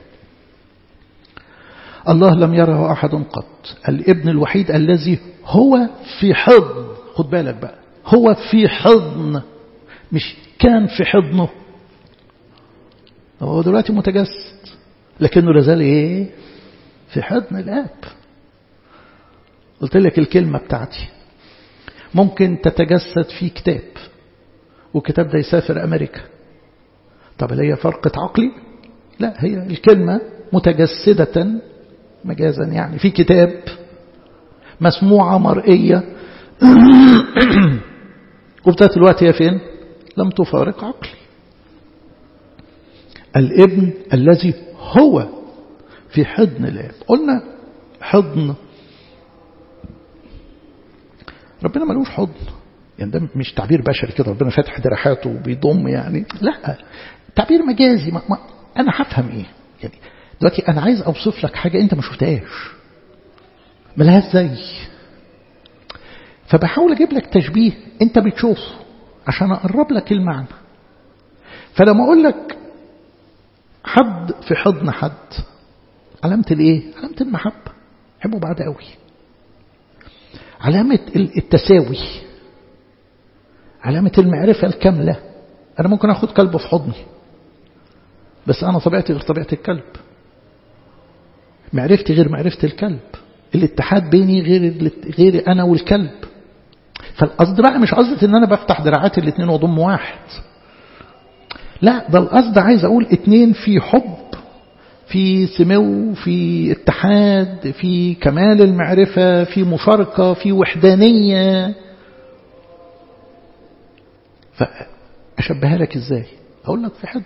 الله لم يره أحد قط، الابن الوحيد الذي هو في حضن. خد بالك بقى، هو في حضن، مش كان في حضنه. هو دلوقتي متجسد لكنه لازال ايه؟ في حضن الآب. قلت لك الكلمة بتاعتي ممكن تتجسد في كتاب والكتاب ده يسافر أمريكا. طب هل هي فرقة عقلي؟ لا، هي الكلمة متجسدة مجازا يعني في كتاب، مسموعة مرئية وبتاعت الوقت هي فين؟ لم تفارق عقلي. الابن الذي هو في حضن الآب. قلنا حضن، ربنا ملوش حضن، يعني ده مش تعبير بشري كده ربنا فاتح دراحاته وبيضم، يعني لا، تعبير مجازي. أنا هفهم إيه يعني؟ دلوقتي أنا عايز أوصف لك حاجة أنت ما شفتهاش، ملهاش زي. فبحاول أجيب لك تشبيه أنت بتشوفه عشان أقرب لك المعنى. فلما أقول لك حد في حضن حد، علامة الإيه؟ علامة المحبة، يحبوا بعض قوي. علامة التساوي، علامة المعرفة الكاملة. أنا ممكن أخذ كلب في حضني، بس أنا طبيعتي غير طبيعة الكلب، معرفتي غير معرفة الكلب، الاتحاد بيني غير أنا والكلب. فالقصد بقى مش قصد إن أنا بفتح دراعات الاثنين وضم واحد، لا، ده القصد عايز أقول اتنين في حب، في سمو، في اتحاد، في كمال المعرفة، في مشاركة، في وحدانية. فأشبهها لك إزاي؟ أقول لك في حد.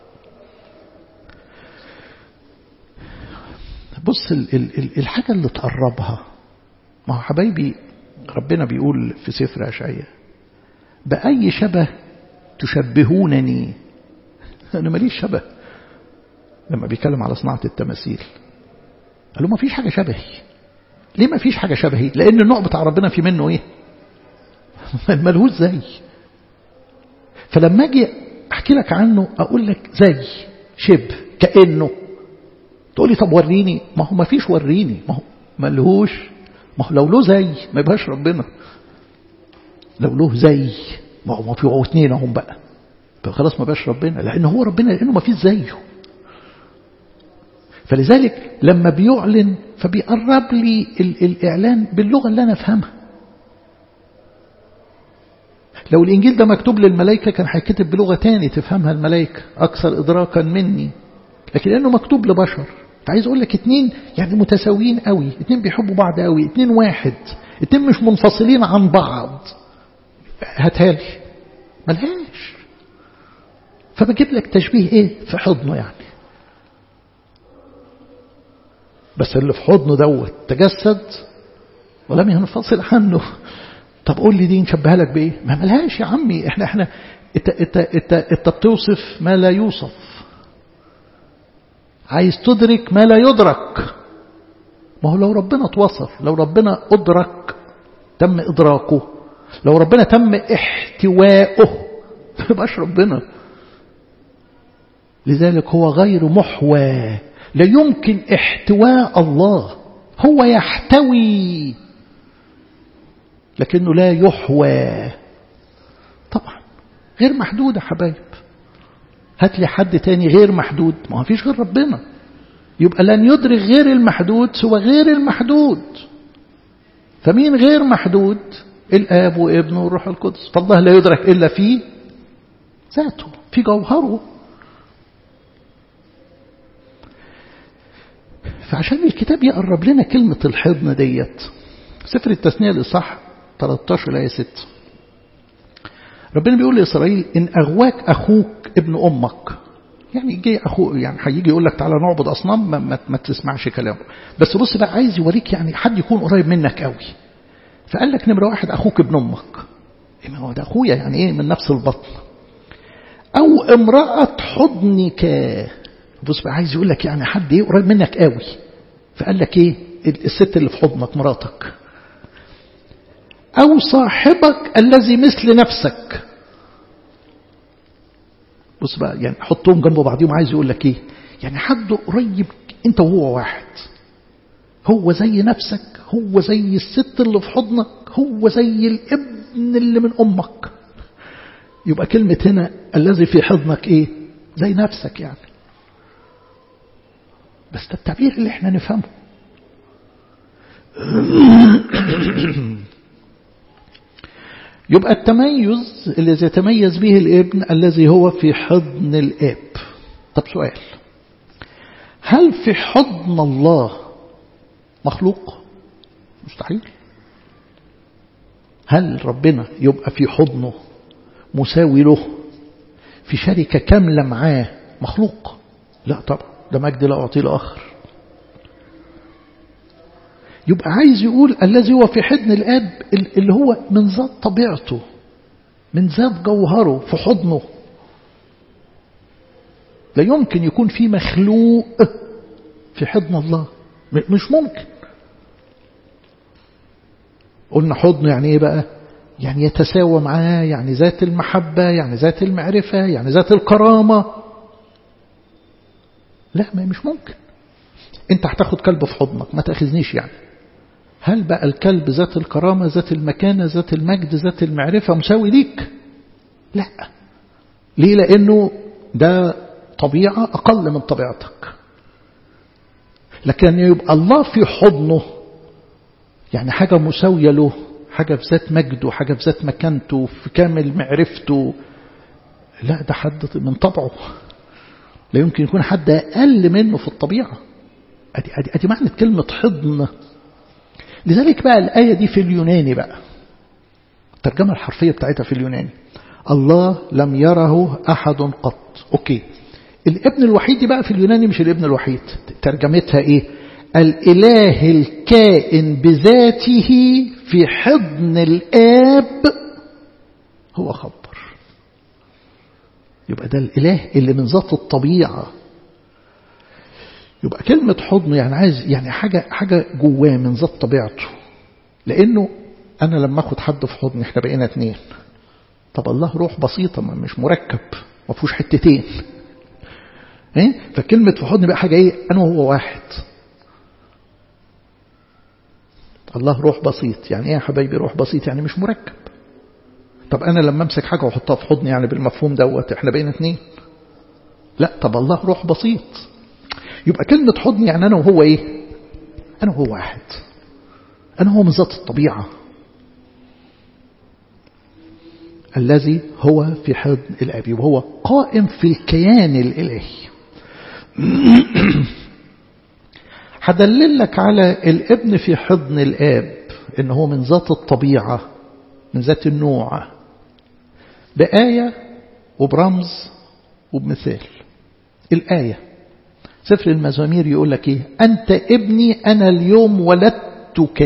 بص الحاجة اللي تقربها، ما هو حبايبي ربنا بيقول في سفر أشعياء بأي شبه تشبهونني. أنا ماليش شبه. لما بيتكلم على صناعة التماثيل قال له ما فيش حاجة شبهي. ليه ما فيش حاجة شبهي؟ لأن النوع بتاع ربنا في منه إيه؟ ملهوش زي. فلما أجي أحكي لك عنه أقول لك زي، شبه، كأنه. تقول لي طب وريني. ما هو ما فيش وريني، ما هو ملهوش. ما هو لو له زي ما يبقاش ربنا. لو له زي ما هو في اتنين اهم بقى خلاص ما بقاش ربنا، لأنه هو ربنا، لأنه ما فيش زيه. فلذلك لما بيعلن فبيقرب لي الإعلان باللغة اللي أنا أفهمها. لو الإنجيل ده مكتوب للملائكة كان هيكتب بلغة تاني تفهمها الملائكة أكثر إدراكا مني، لكن لأنه مكتوب لبشر. فعايز أقول لك اتنين يعني متساويين قوي، اتنين بيحبوا بعض قوي، اتنين واحد، اتنين مش منفصلين عن بعض. هتهالي ملهاش. فبجيب لك تشبيه ايه؟ في حضنه يعني، بس اللي في حضنه دوت تجسد ولم ينفصل عنه. طب قول لي دي نشبهها لك بايه؟ ما ملهاش يا عمي. احنا انت بتوصف ما لا يوصف، عايز تدرك ما لا يدرك. ما هو لو ربنا اتوصف، لو ربنا أدرك تم إدراكه، لو ربنا تم احتوائه ما يبقاش ربنا. لذلك هو غير محوى، لا يمكن احتواء الله. هو يحتوي لكنه لا يحوى. طبعا غير محدود يا حبايب. هات لي حد تاني غير محدود، ما فيش غير ربنا. يبقى لن يدرك غير المحدود سوى غير المحدود. فمين غير محدود؟ الآب وابنه والروح القدس. فالله لا يدرك إلا في ذاته، في جوهره. فعشان الكتاب يقرب لنا كلمة الحضن ديت، سفر التثنية الإصحاح 13 آية 6 ربنا بيقول لإسرائيل إن أغواك أخوك ابن أمك. يعني جاي أخوه، يعني هيجي يقول لك تعالى نعبد أصنام، ما تسمعش كلامه. بس بص بقى، عايز يوريك يعني حد يكون قريب منك قوي. فقال لك نمرة واحد أخوك ابن أمك. إيه ما هو ده أخويا؟ يعني إيه؟ من نفس البطن. أو امرأة حضنك. بص بقى، عايز يقول لك يعني حد إيه قريب منك قوي. فقال لك إيه؟ الست اللي في حضنك مراتك. أو صاحبك الذي مثل نفسك. بص بقى، يعني حطهم جنب بعضهم. عايز يقول لك إيه؟ يعني حد قريب أنت وهو واحد، هو زي نفسك، هو زي الست اللي في حضنك، هو زي الابن اللي من أمك. يبقى كلمة هنا الذي في حضنك إيه؟ زي نفسك يعني. بس ده التعبير اللي احنا نفهمه. يبقى التميز الذي يتميز به الابن الذي هو في حضن الاب. طب سؤال، هل في حضن الله مخلوق؟ مستحيل. هل ربنا يبقى في حضنه مساوي له في شركة كاملة معاه مخلوق؟ لا طبعا، ده مجد لا أعطيه لآخر. يبقى عايز يقول الذي هو في حضن الآب اللي هو من ذات طبيعته، من ذات جوهره في حضنه. لا يمكن يكون في مخلوق في حضن الله، مش ممكن. قلنا حضنه يعني ايه بقى؟ يعني يتساوى معاه، يعني ذات المحبة، يعني ذات المعرفة، يعني ذات الكرامة. لا، ما مش ممكن. انت هتاخد كلب في حضنك، ما تأخذنيش يعني. هل بقى الكلب ذات الكرامة، ذات المكانة، ذات المجد، ذات المعرفة مساوي ليك؟ لا. ليه؟ لأنه ده طبيعة أقل من طبيعتك. لكن يبقى الله في حضنه يعني حاجة مساوية له، حاجة في ذات مجده، حاجة في ذات مكانته، في كامل معرفته. لا، ده حد من طبعه، لا يمكن يكون حد أقل منه في الطبيعة. أدي معنى كلمة حضن. لذلك بقى الآية دي في اليوناني بقى، الترجمة الحرفية بتاعتها في اليوناني: الله لم يره أحد قط. أوكي، الابن الوحيد دي بقى في اليوناني مش الابن الوحيد، ترجمتها إيه؟ الإله الكائن بذاته في حضن الآب هو خبر. يبقى ده الإله اللي من ذات الطبيعة. يبقى كلمة حضن يعني عايز يعني حاجة جواه من ذات طبيعته. لأنه أنا لما أخد حد في حضني إحنا بقينا 2. طب الله روح بسيطة، مش مركب، ما فيهوش حتتين. فكلمة في حضن بقى حاجة إيه؟ أنا وهو واحد. الله روح بسيط، يعني إيه يا حبايبي روح بسيط؟ يعني مش مركب. طب أنا لما أمسك حاجة وأحطها في حضني يعني بالمفهوم دوت إحنا بقينا 2. لا، طب الله روح بسيط. يبقى كلمة حضن يعني أنا وهو إيه؟ أنا وهو واحد. أنا هو من ذات الطبيعة الذي هو في حضن الآب، وهو قائم في الكيان الإلهي. هدلل لك على الابن في حضن الآب إنه هو من ذات الطبيعة، من ذات النوع، بآية وبرمز وبمثال. الآية سفر المزامير يقول لك إيه؟ أنت ابني أنا اليوم ولدتك.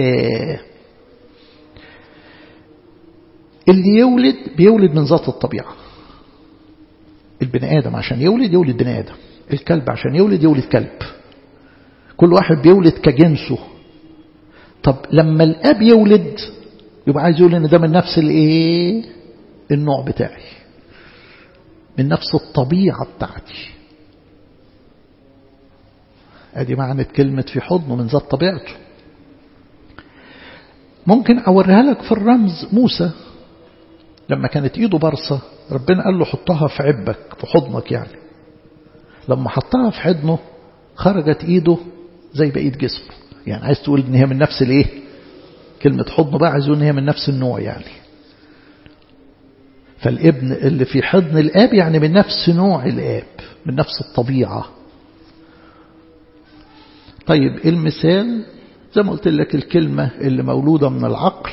اللي يولد بيولد من ذات الطبيعة. البني آدم عشان يولد بني آدم، الكلب عشان يولد كلب. كل واحد بيولد كجنسه. طب لما الأب يولد يبقى عايز يقول إن ده من نفس الإيه؟ النوع بتاعي، من نفس الطبيعة بتاعتي. ادي معنى كلمة في حضنه، من ذات طبيعته. ممكن اوريها لك في الرمز. موسى لما كانت ايده برصة ربنا قال له حطها في عبك، في حضنك يعني. لما حطها في حضنه خرجت ايده زي بقية جسمه. يعني عايز تقول ان هي من نفس الايه؟ كلمة حضنه بقى عايز يقول ان هي من نفس النوع يعني. فالابن اللي في حضن الاب يعني من نفس نوع الاب، من نفس الطبيعة. طيب المثال زي ما قلت لك، الكلمة اللي مولودة من العقل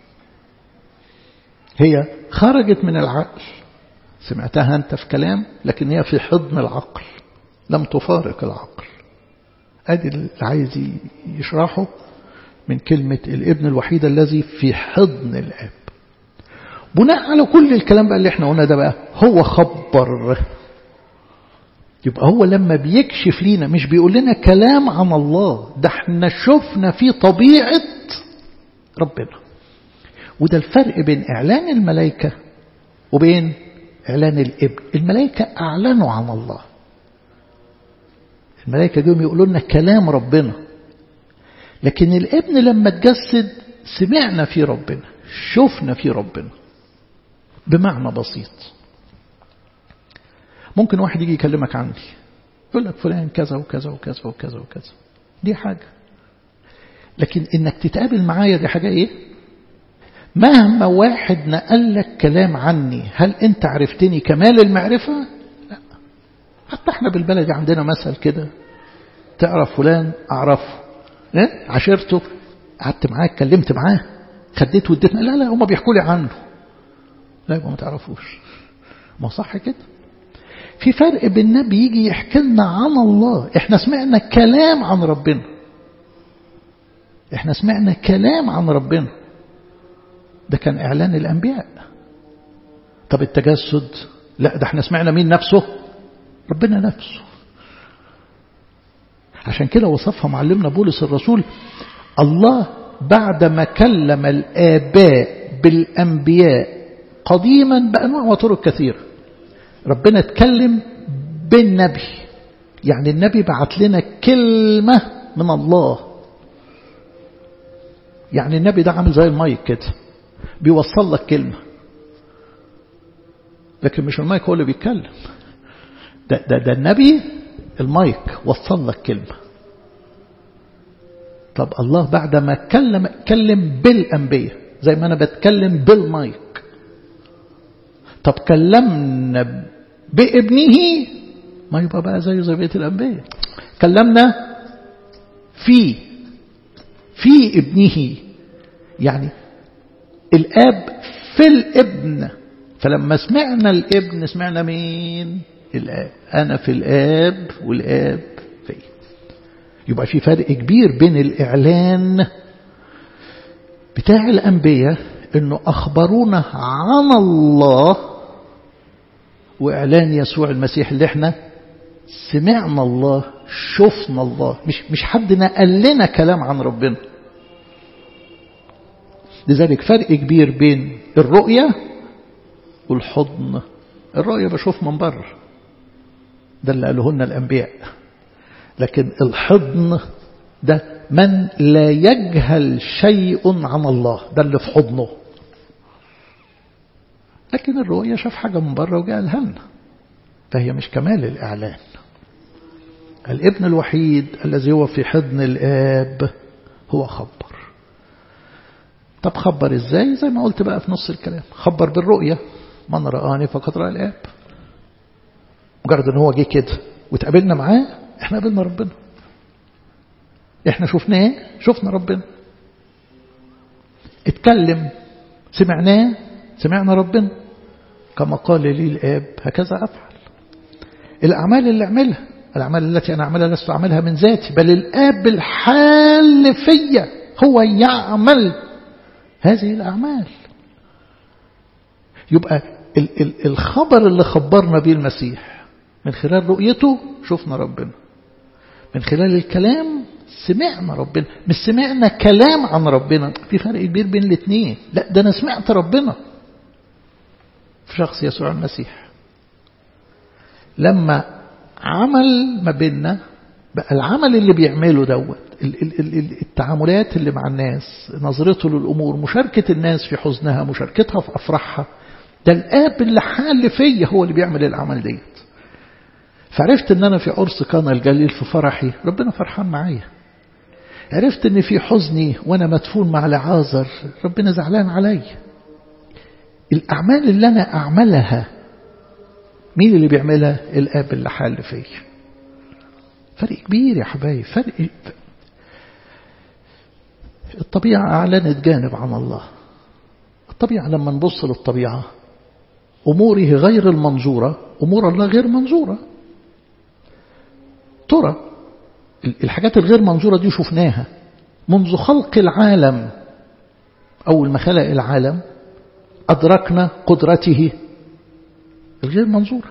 هي خرجت من العقل، سمعتها أنت في كلام، لكن هي في حضن العقل، لم تفارق العقل. أدي اللي عايز يشرحه من كلمة الابن الوحيد الذي في حضن الآب. بناء على كل الكلام بقى اللي احنا قلنا ده بقى هو خبر. يبقى هو لما بيكشف لينا مش بيقول لنا كلام عن الله، ده احنا شفنا في طبيعة ربنا. وده الفرق بين إعلان الملائكة وبين إعلان الابن. الملائكة أعلنوا عن الله، الملائكة جم يقولوا لنا كلام ربنا. لكن الابن لما تجسد سمعنا في ربنا، شفنا في ربنا. بمعنى بسيط، ممكن واحد يجي يكلمك عني يقول لك فلان كذا وكذا وكذا وكذا وكذا، دي حاجة. لكن انك تتقابل معايا دي حاجة ايه؟ مهما واحد نقل لك كلام عني، هل انت عرفتني كمال المعرفة؟ لا. حتى احنا بالبلد عندنا مثل كده، تعرف فلان اعرفه، عشرته، قعدت معاه اتكلمت معاه خديت وديتنا، لا هم بيحكوا لي عنه، لا يبقى ما تعرفوش. ما صح كده. في فرق بين النبي يجي يحكي لنا عن الله، احنا سمعنا كلام عن ربنا، احنا سمعنا كلام عن ربنا، ده كان اعلان الانبياء. طب التجسد لا، ده احنا سمعنا مين نفسه؟ ربنا نفسه. عشان كده وصفها معلمنا بولس الرسول، الله بعدما كلم الآباء بالأنبياء قديما بأنواع وطرق كثيرة. ربنا اتكلم بالنبي، يعني النبي بعت لنا كلمة من الله. يعني النبي ده عامل زي المايك كده، بيوصل لك كلمة، لكن مش المايك هو اللي بيتكلم. ده النبي المايك وصل لك كلمة. طب الله بعد ما كلم بالأنبياء زي ما أنا بتكلم بالمايك. طب كلمنا بابنه، ما يبقى بقى زي بقية الأنبياء. كلمنا في ابنه، يعني الآب في الابن. فلما سمعنا الابن سمعنا مين؟ الآب. أنا في الآب والآب في. يبقى في فرق كبير بين الإعلان بتاع الأنبياء إنه أخبرونا عن الله، وإعلان يسوع المسيح اللي احنا سمعنا الله شفنا الله. مش حد نقل لنا كلام عن ربنا. لذلك فرق كبير بين الرؤية والحضن. الرؤية بشوف من بره، ده اللي قاله لنا الأنبياء. لكن الحضن ده من لا يجهل شيء عن الله، ده اللي في حضنه. لكن الرؤية شاف حاجة من بره وقالها لنا، فهي مش كمال الإعلان. الابن الوحيد الذي هو في حضن الآب هو خبر. طب خبر ازاي؟ زي ما قلت بقى في نص الكلام، خبر بالرؤية. من رآني فقد رأى الآب. مجرد ان هو جه كده وتقابلنا معاه، احنا قابلنا ربنا. احنا شفناه، شفنا ربنا. اتكلم، سمعناه، سمعنا ربنا. كما قال لي الآب هكذا أفعل. الأعمال اللي أعملها، الأعمال التي أنا أعملها لست أعملها من ذاتي، بل الآب الحال فيا هو يعمل هذه الأعمال. يبقى الخبر اللي خبرنا به المسيح من خلال رؤيته شفنا ربنا، من خلال الكلام سمعنا ربنا. مش سمعنا كلام عن ربنا، في فرق كبير بين الاثنين. لا، ده أنا سمعت ربنا في شخص يسوع المسيح. لما عمل ما بيننا بقى العمل اللي بيعمله دوت، التعاملات اللي مع الناس، نظرته للأمور، مشاركة الناس في حزنها، مشاركتها في أفراحها، ده الآب اللي حال فيا هو اللي بيعمل العمل ديت. فعرفت ان انا في عرس كان الجليل في فرحي ربنا فرحان معايا. عرفت ان في حزني وانا مدفون مع لعازر ربنا زعلان علي. الأعمال اللي أنا أعملها مين اللي بيعملها؟ الآب اللي حال فيه. فرق كبير يا حبايب. فرق. الطبيعة أعلنت جانب عن الله. الطبيعة لما نبص للطبيعة أموره غير المنظورة، أمور الله غير منظورة. ترى الحاجات الغير منظورة دي شفناها منذ خلق العالم. أول ما خلق العالم أدركنا قدرته الغير منظورة.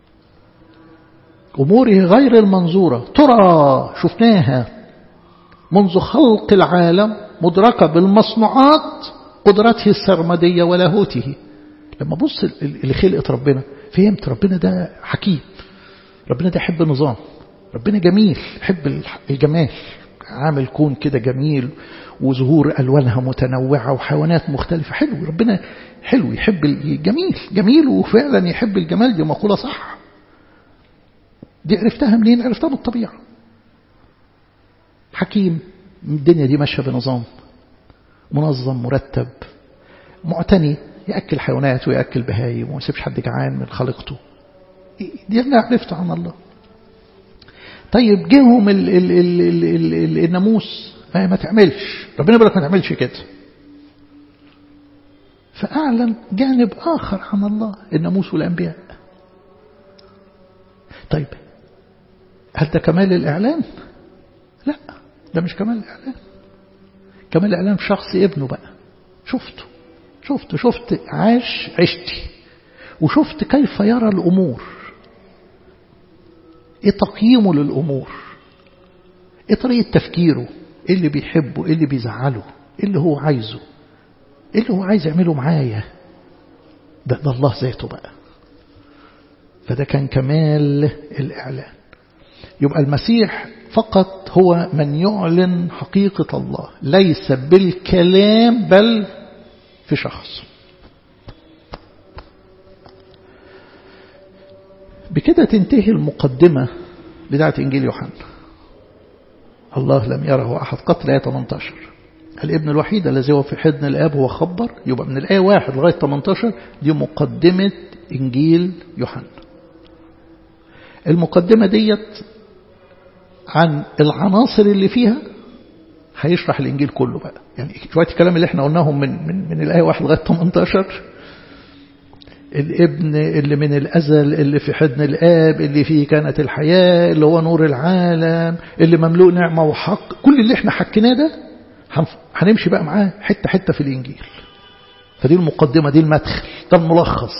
أموره غير المنظورة ترى شفناها منذ خلق العالم، مدركة بالمصنوعات قدرته السرمدية ولاهوته. لما بص لخلقة ربنا فهمت ربنا ده حكيم، ربنا ده يحب النظام، ربنا جميل يحب الجمال، عامل كون كده جميل وزهور ألوانها متنوعة وحيوانات مختلفة. حلو، ربنا حلو يحب الجميل، جميل وفعلا يحب الجمال. دي مقولة صح. دي عرفتها منين؟ عرفتها من الطبيعة. حكيم، الدنيا دي ماشية بنظام منظم مرتب معتني، يأكل حيوانات ويأكل بهايم وما يسيبش حد جعان من خلقته. دي أنا عرفت عن الله. طيب جيهم الناموس ما تعملش، ربنا بيقول لك ما تعملش كده. فأعلن جانب آخر عن الله، الناموس والأنبياء. طيب هل ده كمال الإعلان؟ لا، ده مش كمال الإعلان. كمال الإعلان في شخص ابنه بقى. شفت عشتي وشفت كيف يرى الأمور، ايه تقييمه للأمور، ايه طريقة تفكيره، ايه اللي بيحبه، ايه اللي بيزعله. إيه اللي هو عايزه؟ إيه اللي هو عايز يعمله معايا؟ ده الله ذاته بقى. فده كان كمال الإعلان. يبقى المسيح فقط هو من يعلن حقيقة الله، ليس بالكلام بل في شخص. بكده تنتهي المقدمة بتاعة إنجيل يوحنا. الله لم يره أحد قط، الآية 18. الابن الوحيد الذي هو في حضن الآب هو خبر. يبقى من الآية 1 لغاية 18 دي مقدمة إنجيل يوحنا. المقدمة ديت عن العناصر اللي فيها هيشرح الإنجيل كله بقى. يعني شوية الكلام اللي احنا قلناهم من الآية 1 لغاية 18، الابن اللي من الأزل اللي في حضن الآب اللي فيه كانت الحياة اللي هو نور العالم اللي مملوء نعمة وحق، كل اللي احنا حكيناه ده هنمشي بقى معاه حتة حتة في الإنجيل. فدي المقدمة، دي المدخل، ده الملخص.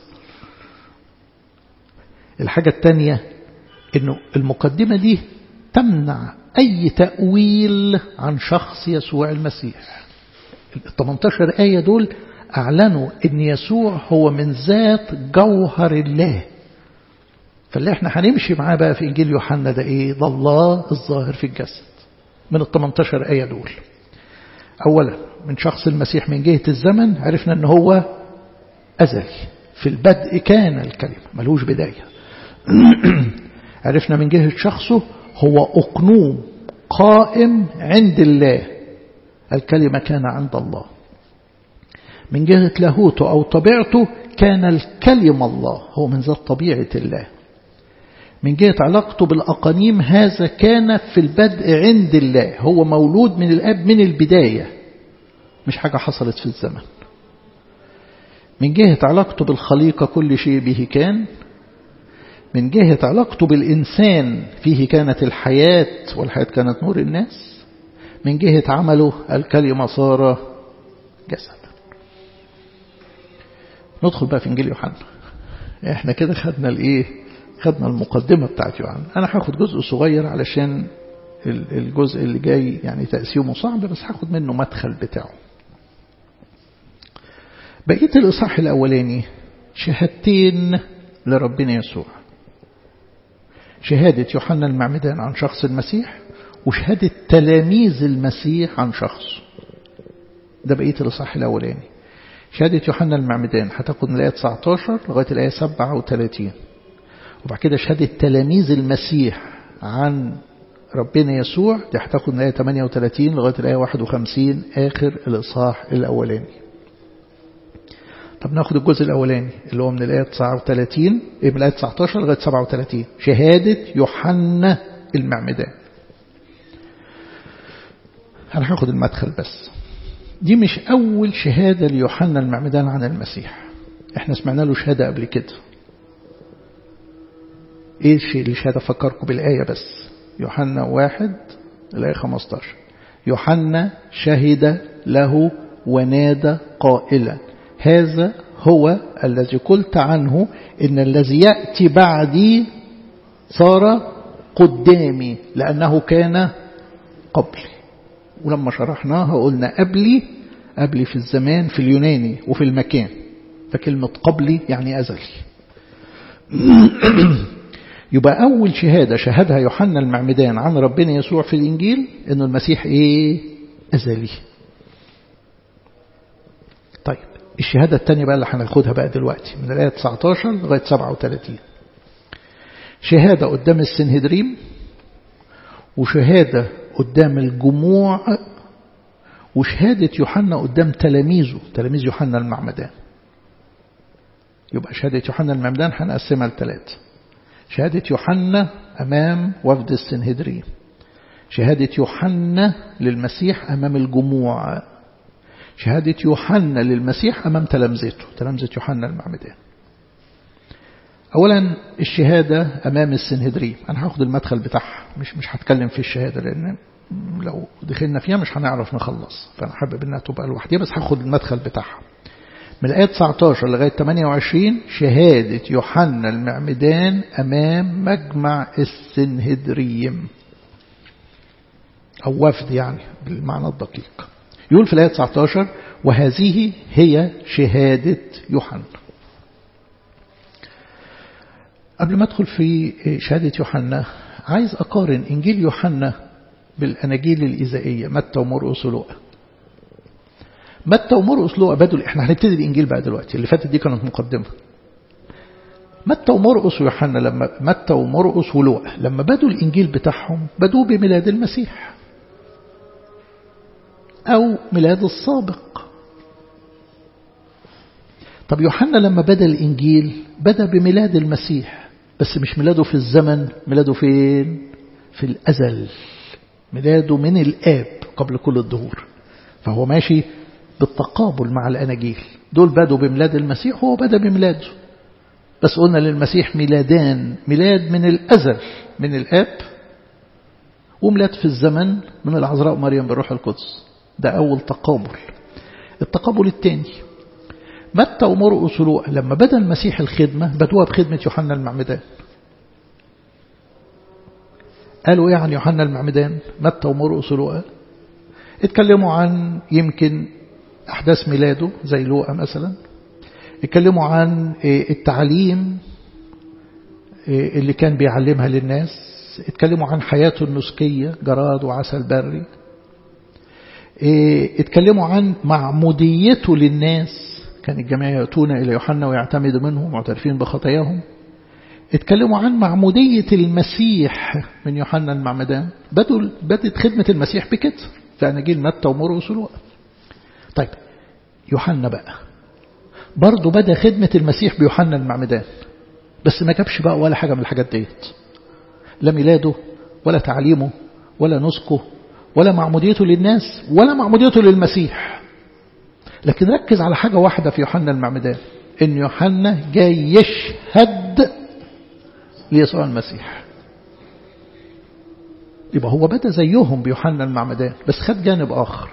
الحاجة الثانية انه المقدمة دي تمنع أي تأويل عن شخص يسوع المسيح. 18 آية دول أعلنوا أن يسوع هو من ذات جوهر الله. فاللي احنا هنمشي معاه بقى في إنجيل يوحنا ده إيه؟ ده الله الظاهر في الجسد من 18 آية دول. أولا من شخص المسيح من جهة الزمن عرفنا أنه هو أزلي، في البدء كان الكلمة، ملوش بداية. عرفنا من جهة شخصه هو أقنوم قائم عند الله، الكلمة كان عند الله. من جهة لاهوته أو طبيعته كان الكلمة الله، هو من ذات طبيعة الله. من جهة علاقته بالأقانيم هذا كان في البدء عند الله، هو مولود من الآب من البداية، مش حاجة حصلت في الزمن. من جهة علاقته بالخليقة كل شيء به كان. من جهة علاقته بالإنسان فيه كانت الحياة والحياة كانت نور الناس. من جهة عمله الكلمة صار جسد. ندخل بقى في إنجيل يوحنا. احنا كده خدنا الايه؟ خدنا المقدمة بتاعت يوحنا. انا هاخد جزء صغير علشان الجزء اللي جاي يعني تقسيمه صعب، بس هاخد منه مدخل بتاعه. بقية الإصحاح الأولاني شهادتين لربنا يسوع: شهادة يوحنا المعمدان عن شخص المسيح، وشهادة تلاميذ المسيح عن شخصه. ده بقية الإصحاح الأولاني. شهادة يوحنا المعمدان هتاخد من الآية 19 لغاية الآية 37، وبعد كده شهادة تلاميذ المسيح عن ربنا يسوع دي هتاخد من الآية 38 لغاية الآية 51 آخر الإصحاح الأولاني. طب ناخد الجزء الأولاني اللي هو من الآية 39 من الآية 19 لغاية 37، شهادة يوحنا المعمدان. أنا هاخد المدخل بس. دي مش أول شهادة ليوحنا المعمدان عن المسيح، احنا سمعنا له شهادة قبل كده. ايه الشيء اللي شهادة؟ فكركم بالآية بس. يوحنا 1 الآية 15: يوحنا شهد له ونادى قائلا: هذا هو الذي قلت عنه إن الذي يأتي بعدي صار قدامي لأنه كان قبلي. ولما شرحناها قلنا قبلي في الزمان في اليوناني وفي المكان، فكلمة قبلي يعني أزلي. يبقى أول شهادة شهدها يوحنا المعمدان عن ربنا يسوع في الإنجيل إنه المسيح إيه؟ أزلي. طيب الشهادة الثانية بقى اللي هناخدها بقى دلوقتي من الآية 19 لغاية 37، شهادة قدام السنهدريم، وشهادة قدام الجموع، وشهادة يوحنا قدام تلاميذه، تلاميذ يوحنا المعمدان. يبقى شهادة يوحنا المعمدان هنقسمها لثلاثة: شهادة يوحنا أمام وفد السنهدريم، شهادة يوحنا للمسيح أمام الجموع، شهادة يوحنا للمسيح أمام تلامذة يوحنا المعمدان. أولا الشهادة أمام السنهدريم. أنا هاخد المدخل بتاعها، مش هتكلم في الشهادة لأن لو دخلنا فيها مش هنعرف نخلص، فأنا حابب أنها تبقى لوحدها، بس هاخد المدخل بتاعها من الآية 19 لغاية 28. شهادة يوحنا المعمدان أمام مجمع السنهدريم أو وفد يعني بالمعنى الدقيق. يقول في الآية 19 وهذه هي شهادة يوحنا. قبل ما أدخل في شهادة يوحنا عايز أقارن إنجيل يوحنا بالأناجيل الإيزائية متى ومرقس ولوقا. متى ومرقس ولوقا بدوا، احنا هنبتدي الإنجيل بقى دلوقتي، اللي فاتت دي كانت مقدمة. متى ومرقس ويوحنا متى ومرقس ولوقا لما بدوا الإنجيل بتاعهم بدوا بميلاد المسيح أو ميلاد السابق. طب يوحنا لما بدأ الإنجيل بدأ بميلاد المسيح، بس مش ميلاده في الزمن، ميلاده فين؟ في الأزل، ميلاده من الآب قبل كل الدهور. فهو ماشي بالتقابل مع الأناجيل، دول بدوا بميلاد المسيح وهو بدأ بميلاده. بس قلنا للمسيح ميلادان، ميلاد من الأزل من الآب، وميلاد في الزمن من العذراء مريم بالروح القدس. ده أول تقابل. التقابل الثاني متى ومرقس ولوقا لما بدأ المسيح الخدمة بدوها بخدمة يوحنا المعمدان. قالوا إيه عن يوحنا المعمدان؟ متى ومرقس ولوقا اتكلموا عن يمكن أحداث ميلاده زي لوقا مثلا، اتكلموا عن التعليم اللي كان بيعلمها للناس، اتكلموا عن حياته النسكية جراد وعسل بري، اتكلموا عن معموديته للناس، كان الجميع يأتون إلى يوحنا ويعتمدوا منه معترفين بخطاياهم. اتكلموا عن معمودية المسيح من يوحنا المعمدان. بدت خدمة المسيح بكده في أناجيل متى ومرقس ولوقا. طيب يوحنا بقى برضه بدأ خدمة المسيح بيوحنا المعمدان، بس ما جابش بقى ولا حاجة من الحاجات ديت، لا ميلاده ولا تعليمه ولا نسكه ولا معموديته للناس ولا معموديته للمسيح. لكن ركز على حاجة واحدة في يوحنا المعمدان، إن يوحنا جاي يشهد ليسوع المسيح. يبقى هو بدأ زيهم بيوحنا المعمدان، بس خد جانب آخر،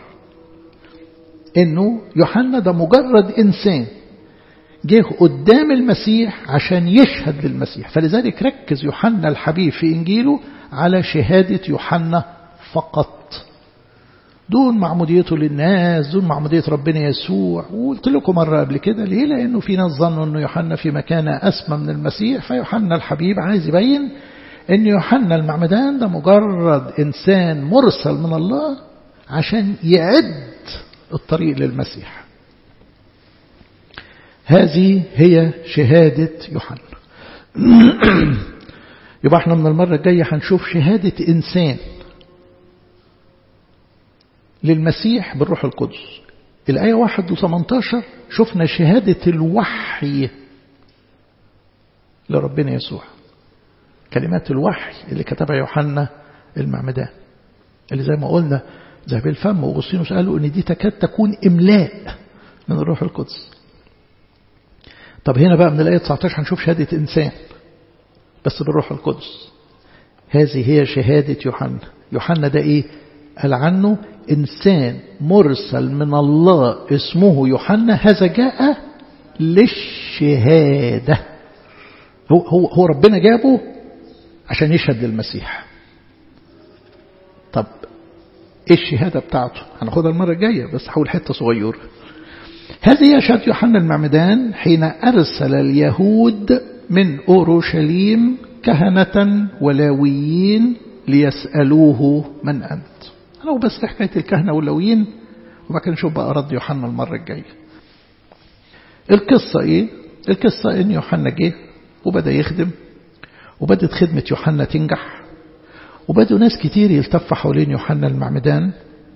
إنه يوحنا ده مجرد إنسان جه قدام المسيح عشان يشهد للمسيح. فلذلك ركز يوحنا الحبيب في إنجيله على شهادة يوحنا فقط، دون معموديته للناس، دون معمودية ربنا يسوع. وقلت لكم مرة قبل كده ليه؟ لأنه في ناس ظنوا أنه يوحنا في مكانة أسمى من المسيح، فيوحنا الحبيب عايز يبين أن يوحنا المعمدان ده مجرد إنسان مرسل من الله عشان يعد الطريق للمسيح. هذه هي شهادة يوحنا. يبقى احنا من المرة الجاية هنشوف شهادة إنسان للمسيح بالروح القدس. الآية 1-18 شفنا شهادة الوحي لربنا يسوع، كلمات الوحي اللي كتبها يوحنا المعمدان، اللي زي ما قلنا ذهب الفم وأغسطينوس قالوا ان دي تكاد تكون إملاء من الروح القدس. طب هنا بقى من الآية 19 هنشوف شهادة إنسان بس بالروح القدس. هذه هي شهادة يوحنا. يوحنا ده إيه؟ قال عنه إنسان مرسل من الله اسمه يوحنا، هذا جاء للشهادة. هو ربنا جابه عشان يشهد للمسيح. طب إيه الشهادة بتاعته؟ هناخدها المرة الجاية، بس هقول حتة صغيرة. هذه هي شهادة يوحنا المعمدان حين أرسل اليهود من أورشليم كهنة ولاويين ليسألوه من أنت. أنا بس حكاية الكهنة واللاويين وبعد كده نشوف بقى رد يوحنا المرة الجاية. القصة إيه؟ القصة إن يوحنا جه وبدأ يخدم، وبدأت خدمة يوحنا تنجح، وبدأوا ناس كتير يلتفوا حوالين يوحنا المعمدان،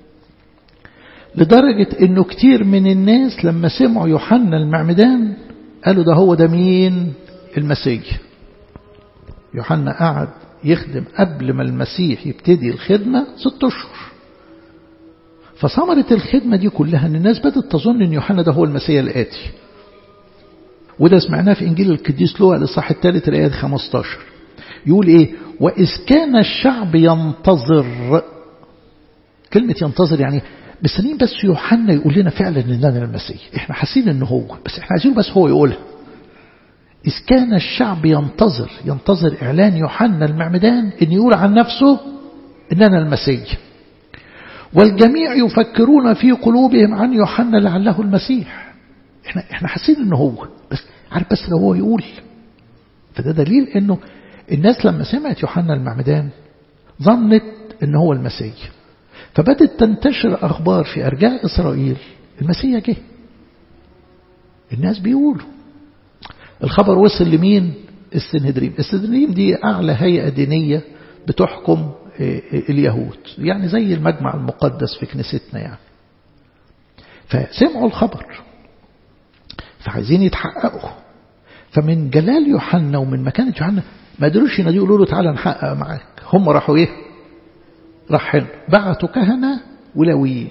لدرجة إنه كتير من الناس لما سمعوا يوحنا المعمدان قالوا ده هو ده مين؟ المسيح. يوحنا قعد يخدم قبل ما المسيح يبتدي الخدمة 6 أشهر. فثمرة الخدمة دي كلها ان الناس بدأت تظن ان يوحنا ده هو المسيح الآتي. وده سمعناه في إنجيل القديس لوقا الإصحاح 3 الآية 15. يقول إيه؟ وإذ كان الشعب ينتظر. كلمة ينتظر يعني مستنيين بس يوحنا يقول لنا فعلا ان انا المسيح. احنا حاسين ان هو، بس احنا عايزينه بس هو يقولها. إذ كان الشعب ينتظر إعلان يوحنا المعمدان إن يقول عن نفسه إن أنا المسيح. والجميع يفكرون في قلوبهم عن يوحنا لعله المسيح. احنا حاسين انه هو، بس عارف بس لو هو يقول. فده دليل انه الناس لما سمعت يوحنا المعمدان ظنت ان هو المسيح، فبدت تنتشر اخبار في ارجاء اسرائيل المسيح جه. الناس بيقولوا. الخبر وصل لمين؟ السنهدريم. السنهدريم دي اعلى هيئة دينية بتحكم اليهود، يعني زي المجمع المقدس في كنيستنا يعني. فسمعوا الخبر فعايزين يتحققوا. فمن جلال يوحنا ومن مكانة يوحنا ما قدروش ينادوا يقولوا له تعالى نحقق معاك. هم راحوا ايه؟ راحوا بعتوا كهنة ولاويين.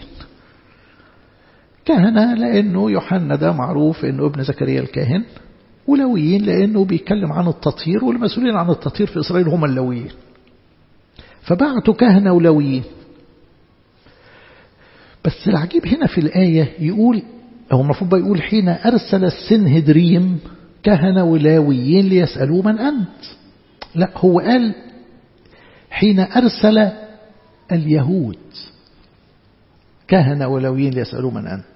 كهنة لأنه يوحنا ده معروف أنه ابن زكريا الكاهن، ولاويين لأنه بيتكلم عن التطهير، والمسؤولين عن التطهير في إسرائيل هم اللاويين. فبعتوا كهنة ولاويين. بس العجيب هنا في الآية يقول، أو المفروض بقى يقول حين أرسل السنهدريم كهنة ولاويين ليسألوا من أنت. لا، هو قال حين أرسل اليهود كهنة ولاويين ليسألوا من أنت.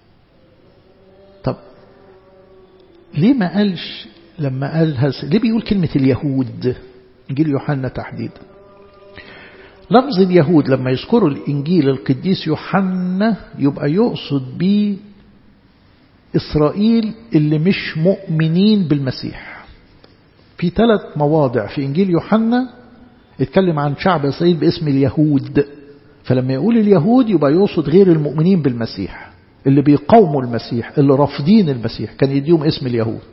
طب ليه ما قالش لما قال ليه بيقول كلمة اليهود؟ إنجيل يوحنا تحديدا لفظ اليهود لما يذكروا الإنجيل القديس يوحنا يبقى يقصد به إسرائيل اللي مش مؤمنين بالمسيح. في 3 مواضع في إنجيل يوحنا اتكلم عن شعب إسرائيل باسم اليهود. فلما يقول اليهود يبقى يقصد غير المؤمنين بالمسيح، اللي بيقاوموا المسيح، اللي رافضين المسيح، كان يديهم اسم اليهود.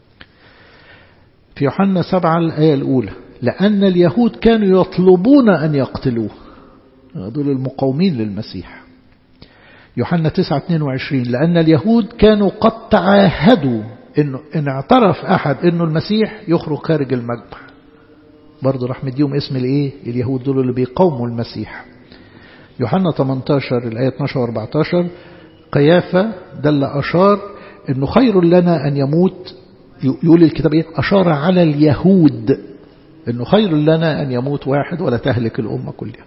في يوحنا 7 الآية الأولى لأن اليهود كانوا يطلبون أن يقتلوه، دول المقاومين للمسيح. يوحنا 9:22 لأن اليهود كانوا قد تعاهدوا إنه إن اعترف أحد إنه المسيح يخرج خارج المجمع. برضه راح مديهم اسم الإيه؟ اليهود، دول اللي بيقاوموا المسيح. يوحنا 18 الآية 12 و14 قيافة ده اللي أشار إنه خير لنا أن يموت. يقول الكتاب إيه؟ أشار على اليهود إنه خير لنا أن يموت واحد ولا تهلك الأمة كلها.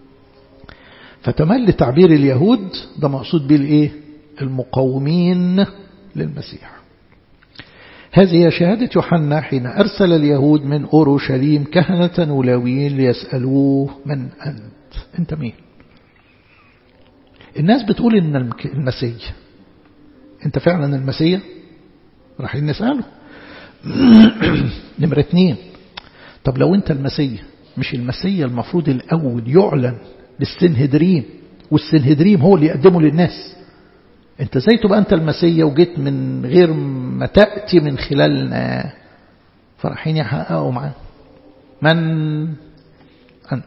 فتمل تعبير اليهود ده مقصود به الإيه؟ المقاومين للمسيح. هذه هي شهادة يوحنا حين أرسل اليهود من أورشليم كهنة ولاويين ليسألوه من أنت مين؟ الناس بتقول إن المسيح. أنت فعلا المسيح؟ رايحين نسأله. نمرة 2، طب لو أنت المسيح، مش المسيح المفروض الأول يعلن للسنهدريم، والسنهدريم هو اللي يقدمه للناس؟ أنت ازاي تبقى أنت المسيح وجيت من غير ما تأتي من خلالنا؟ فرحين يحققوا معاه من أنت.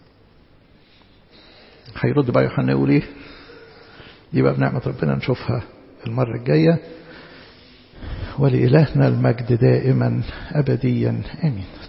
هيرد بقى يوحنا يقول إيه؟ يبقى بنعمة ربنا نشوفها المرة الجاية. ولإلهنا المجد دائما أبديا آمين.